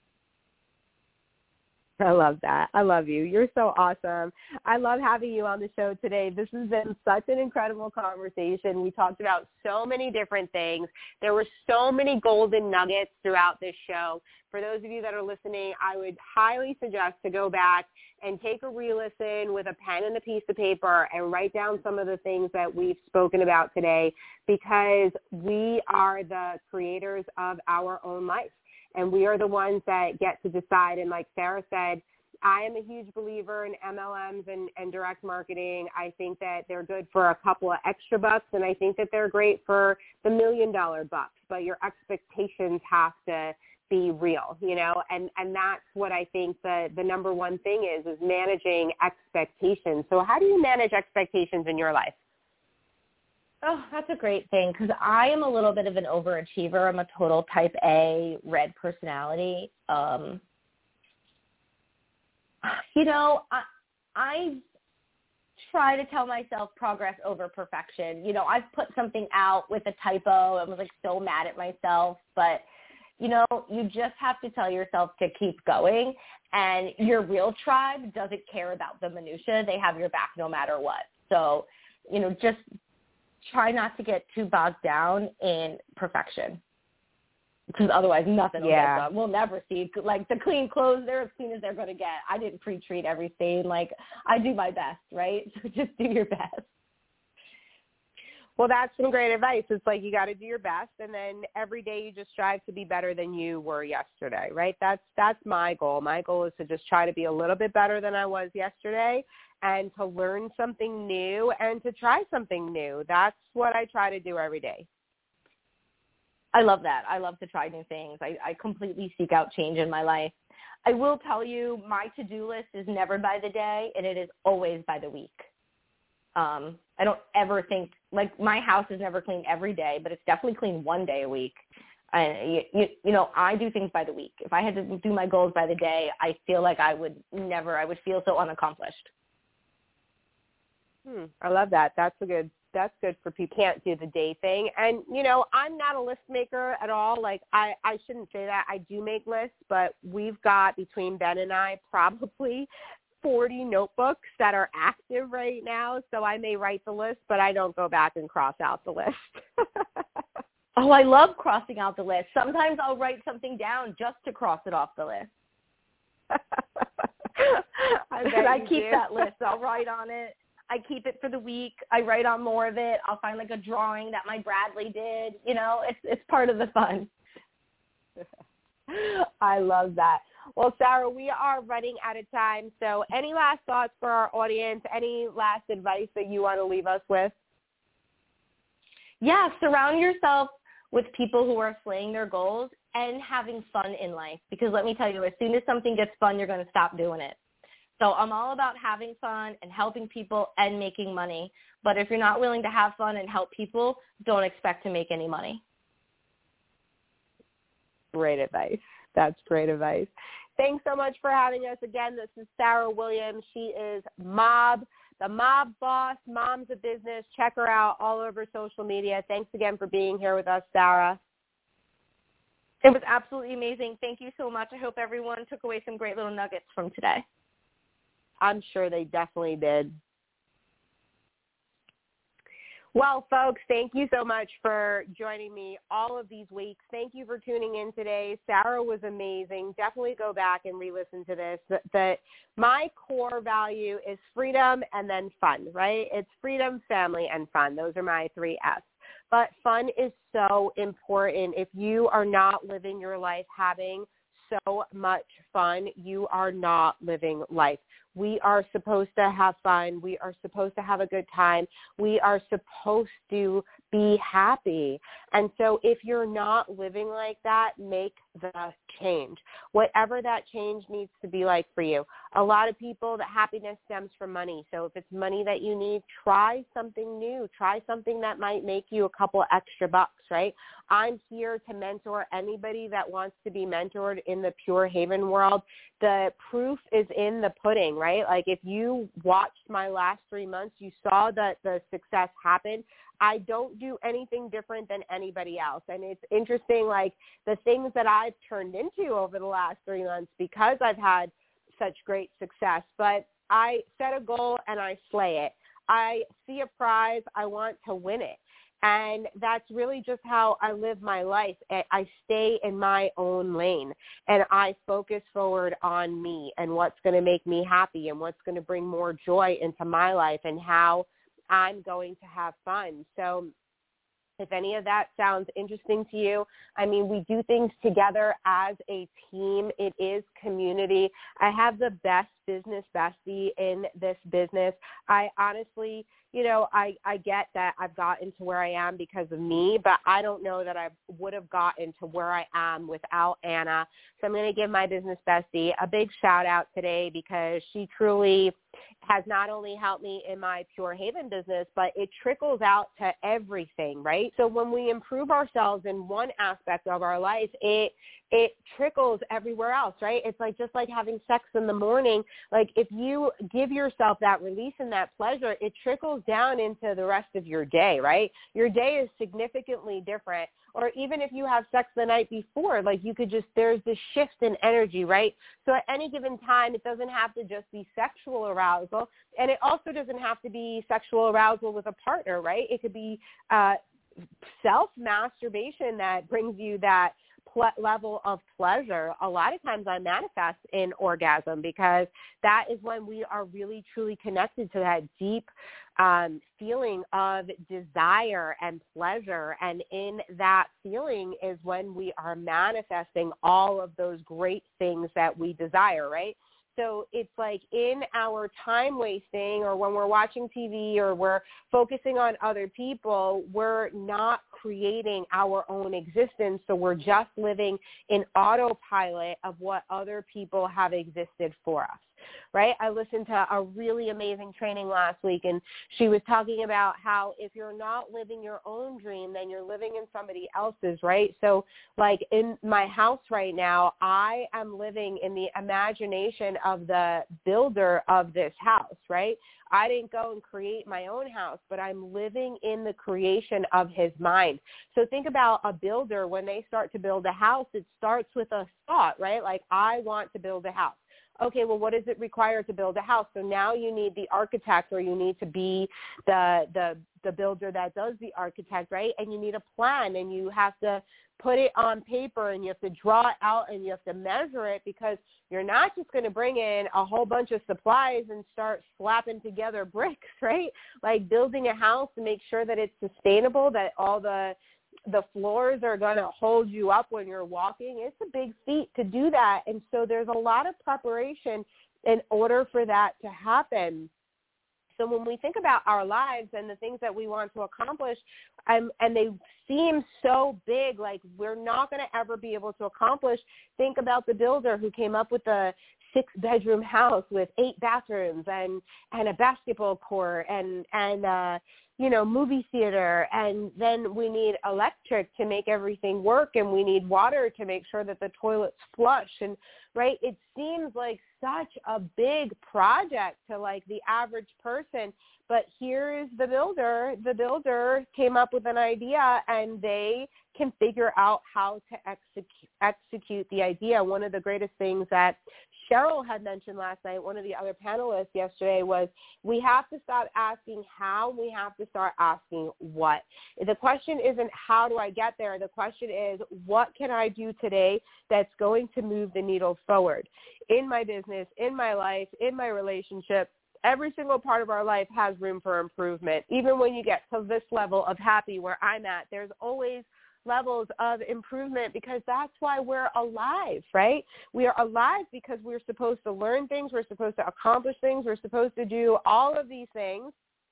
I love that. I love you. You're so awesome. I love having you on the show today. This has been such an incredible conversation. We talked about so many different things. There were so many golden nuggets throughout this show. For those of you that are listening, I would highly suggest to go back and take a re-listen with a pen and a piece of paper and write down some of the things that we've spoken about today, because we are the creators of our own life. And we are the ones that get to decide. And like Sarah said, I am a huge believer in M L Ms and, and direct marketing. I think that they're good for a couple of extra bucks, and I think that they're great for the million dollar bucks. But your expectations have to be real, you know, and, and that's what I think the, the number one thing is, is managing expectations. So how do you manage expectations in your life? Oh, that's a great thing, because I am a little bit of an overachiever. I'm a total type A red personality. Um, you know, I, I try to tell myself progress over perfection. You know, I've put something out with a typo and was like so mad at myself, but you know, you just have to tell yourself to keep going, and your real tribe doesn't care about the minutia. They have your back no matter what. So, you know, just try not to get too bogged down in perfection, because otherwise nothing will yeah. get done. We'll never see, like, the clean clothes, they're as clean as they're going to get. I didn't pre-treat every stain. Like, I do my best, right? So just do your best. Well, that's some great advice. It's like you got to do your best, and then every day you just strive to be better than you were yesterday, right? That's that's my goal. My goal is to just try to be a little bit better than I was yesterday, and to learn something new and to try something new. That's what I try to do every day. I love that. I love to try new things. I, I completely seek out change in my life. I will tell you, my to-do list is never by the day, and it is always by the week. Um, I don't ever think, like, my house is never clean every day, but it's definitely clean one day a week. And, you, you know, I do things by the week. If I had to do my goals by the day, I feel like I would never, I would feel so unaccomplished. Hmm, I love that. That's a good, that's good for people who can't do the day thing. And, you know, I'm not a list maker at all. Like, I, I shouldn't say that. I do make lists, but we've got, between Ben and I, probably forty notebooks that are active right now. So I may write the list, but I don't go back and cross out the list. Oh, I love crossing out the list. Sometimes I'll write something down just to cross it off the list. I, bet I keep do. that list. I'll write on it. I keep it for the week. I write on more of it. I'll find like a drawing that my Bradley did. You know, it's it's part of the fun. I love that. Well, Sarah, we are running out of time. So any last thoughts for our audience? Any last advice that you want to leave us with? Yeah, surround yourself with people who are slaying their goals and having fun in life. Because let me tell you, as soon as something gets fun, you're going to stop doing it. So I'm all about having fun and helping people and making money. But if you're not willing to have fun and help people, don't expect to make any money. Great advice. That's great advice. Thanks so much for having us again. This is Sarah Williams. She is Mob, the Mob Boss, Moms of Business. Check her out all over social media. Thanks again for being here with us, Sarah. It was absolutely amazing. Thank you so much. I hope everyone took away some great little nuggets from today. I'm sure they definitely did. Well, folks, thank you so much for joining me all of these weeks. Thank you for tuning in today. Sarah was amazing. Definitely go back and re-listen to this. That, that my core value is freedom and then fun, right? It's freedom, family, and fun. Those are my three F's. But fun is so important. If you are not living your life having so much fun, you are not living life. We are supposed to have fun. We are supposed to have a good time. We are supposed to be happy. And so if you're not living like that, make the change. Whatever that change needs to be like for you. A lot of people, that happiness stems from money. So if it's money that you need, try something new. Try something that might make you a couple extra bucks, right? I'm here to mentor anybody that wants to be mentored in the Pure Haven world. The proof is in the pudding, right? Like if you watched my last three months, you saw that the success happen. I don't do anything different than anybody else. And it's interesting, like the things that I've turned into over the last three months because I've had such great success. But I set a goal and I slay it. I see a prize. I want to win it. And that's really just how I live my life. I stay in my own lane and I focus forward on me and what's going to make me happy and what's going to bring more joy into my life and how I'm going to have fun. So if any of that sounds interesting to you, I mean, we do things together as a team. It is community. I have the best business bestie in this business. I honestly, you know, I, I get that I've gotten to where I am because of me, but I don't know that I would have gotten to where I am without Anna. So I'm going to give my business bestie a big shout out today because she truly has not only helped me in my Pure Haven business, but it trickles out to everything, right? So when we improve ourselves in one aspect of our life, it it trickles everywhere else, right? It's like just like having sex in the morning. Like if you give yourself that release and that pleasure, it trickles down into the rest of your day, right? Your day is significantly different. Or even if you have sex the night before, like you could just, there's this shift in energy, right? So at any given time, it doesn't have to just be sexual arousal. And it also doesn't have to be sexual arousal with a partner, right? It could be uh, self-masturbation that brings you that level of pleasure. A lot of times I manifest in orgasm because that is when we are really truly connected to that deep um, feeling of desire and pleasure. And in that feeling is when we are manifesting all of those great things that we desire, right? So it's like in our time wasting or when we're watching T V or we're focusing on other people, we're not creating our own existence. So we're just living in autopilot of what other people have existed for us. Right? I listened to a really amazing training last week, and she was talking about how if you're not living your own dream, then you're living in somebody else's, right? So like in my house right now, I am living in the imagination of the builder of this house, right? I didn't go and create my own house, but I'm living in the creation of his mind. So think about a builder. When they start to build a house, it starts with a thought, right? Like, I want to build a house. Okay, well, what does it require to build a house? So now you need the architect, or you need to be the the the builder that does the architect, right? And you need a plan, and you have to put it on paper, and you have to draw it out, and you have to measure it, because you're not just going to bring in a whole bunch of supplies and start slapping together bricks, right? Like building a house to make sure that it's sustainable, that all the the floors are going to hold you up when you're walking. It's a big feat to do that. And so there's a lot of preparation in order for that to happen. So when we think about our lives and the things that we want to accomplish, um, and they seem so big, like we're not going to ever be able to accomplish, think about the builder who came up with the six-bedroom house with eight bathrooms and, and a basketball court and, and uh, you know, movie theater, and then we need electric to make everything work, and we need water to make sure that the toilets flush, and right, it seems like such a big project to like the average person, but here is the builder. The builder came up with an idea, and they can figure out how to execute, execute the idea. One of the greatest things that Cheryl had mentioned last night, one of the other panelists yesterday, was we have to stop asking how, we have to start asking what. The question isn't how do I get there? The question is, what can I do today that's going to move the needle forward? In my business, in my life, in my relationship, every single part of our life has room for improvement. Even when you get to this level of happy where I'm at, there's always levels of improvement, because that's why we're alive, right? We are alive because we're supposed to learn things, we're supposed to accomplish things, we're supposed to do all of these things,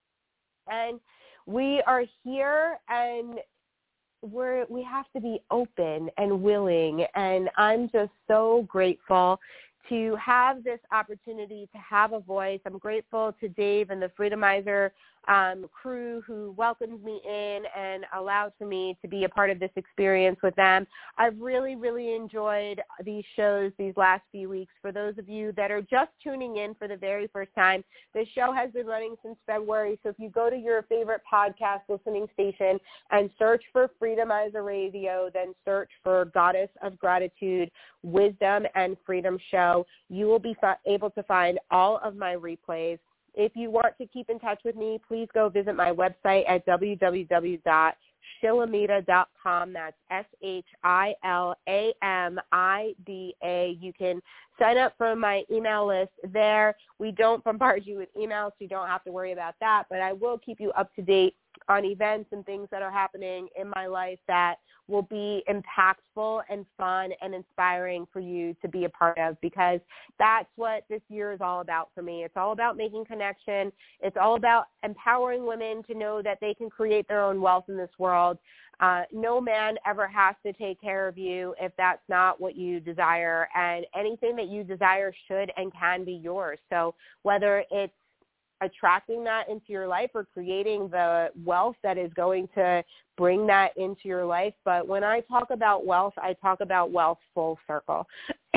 and we are here, and we're we have to be open and willing, and I'm just so grateful to have this opportunity to have a voice. I'm grateful to Dave and the Freedomizer um, crew who welcomed me in and allowed for me to be a part of this experience with them. I've really, really enjoyed these shows these last few weeks. For those of you that are just tuning in for the very first time, this show has been running since February. So if you go to your favorite podcast listening station and search for Freedomizer Radio, then search for Goddess of Gratitude, Wisdom and Freedom Show, you will be fi- able to find all of my replays. If you want to keep in touch with me, please go visit my website at w w w dot shilamida dot com. That's S H I L A M I D A. You can sign up for my email list there. We don't bombard you with emails, so you don't have to worry about that, but I will keep you up to date on events and things that are happening in my life that will be impactful and fun and inspiring for you to be a part of, because that's what this year is all about for me. It's all about making connection. It's all about empowering women to know that they can create their own wealth in this world. Uh, no man ever has to take care of you if that's not what you desire, and anything that you desire should and can be yours. So whether it's attracting that into your life or creating the wealth that is going to bring that into your life. But when I talk about wealth, I talk about wealth full circle.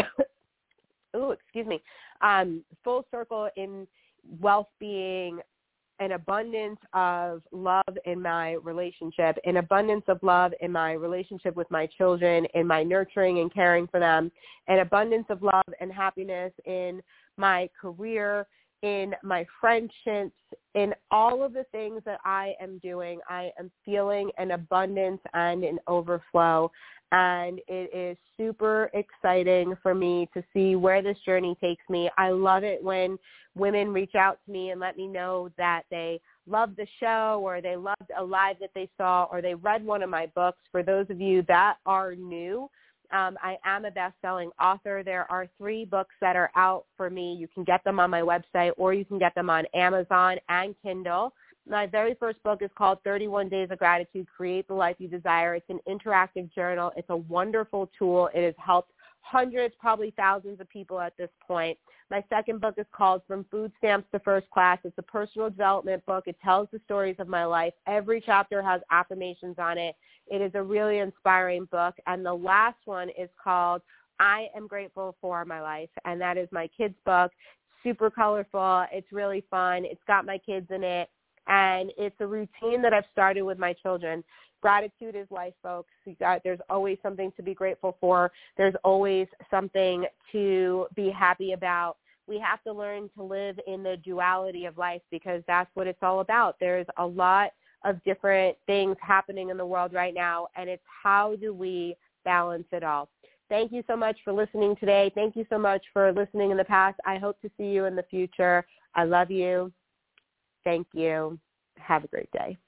Oh, excuse me. Um, full circle in wealth being an abundance of love in my relationship, an abundance of love in my relationship with my children, in my nurturing and caring for them, an abundance of love and happiness in my career, in my friendships, in all of the things that I am doing. I am feeling an abundance and an overflow, and it is super exciting for me to see where this journey takes me. I love it when women reach out to me and let me know that they loved the show, or they loved a live that they saw, or they read one of my books. For those of you that are new, Um, I am a best-selling author. There are three books that are out for me. You can get them on my website, or you can get them on Amazon and Kindle. My very first book is called thirty-one Days of Gratitude, Create the Life You Desire. It's an interactive journal. It's a wonderful tool. It has helped hundreds, probably thousands of people at this point. My second book is called From Food Stamps to First Class. It's a personal development book. It tells the stories of my life. Every chapter has affirmations on it. It is a really inspiring book. And the last one is called I Am Grateful for My Life, and that is my kids' book. Super colorful. It's really fun. It's got my kids in it, and it's a routine that I've started with my children. Gratitude is life, folks. You got, there's always something to be grateful for. There's always something to be happy about. We have to learn to live in the duality of life because that's what it's all about. There's a lot of different things happening in the world right now, and it's how do we balance it all. Thank you so much for listening today. Thank you so much for listening in the past. I hope to see you in the future. I love you. Thank you. Have a great day.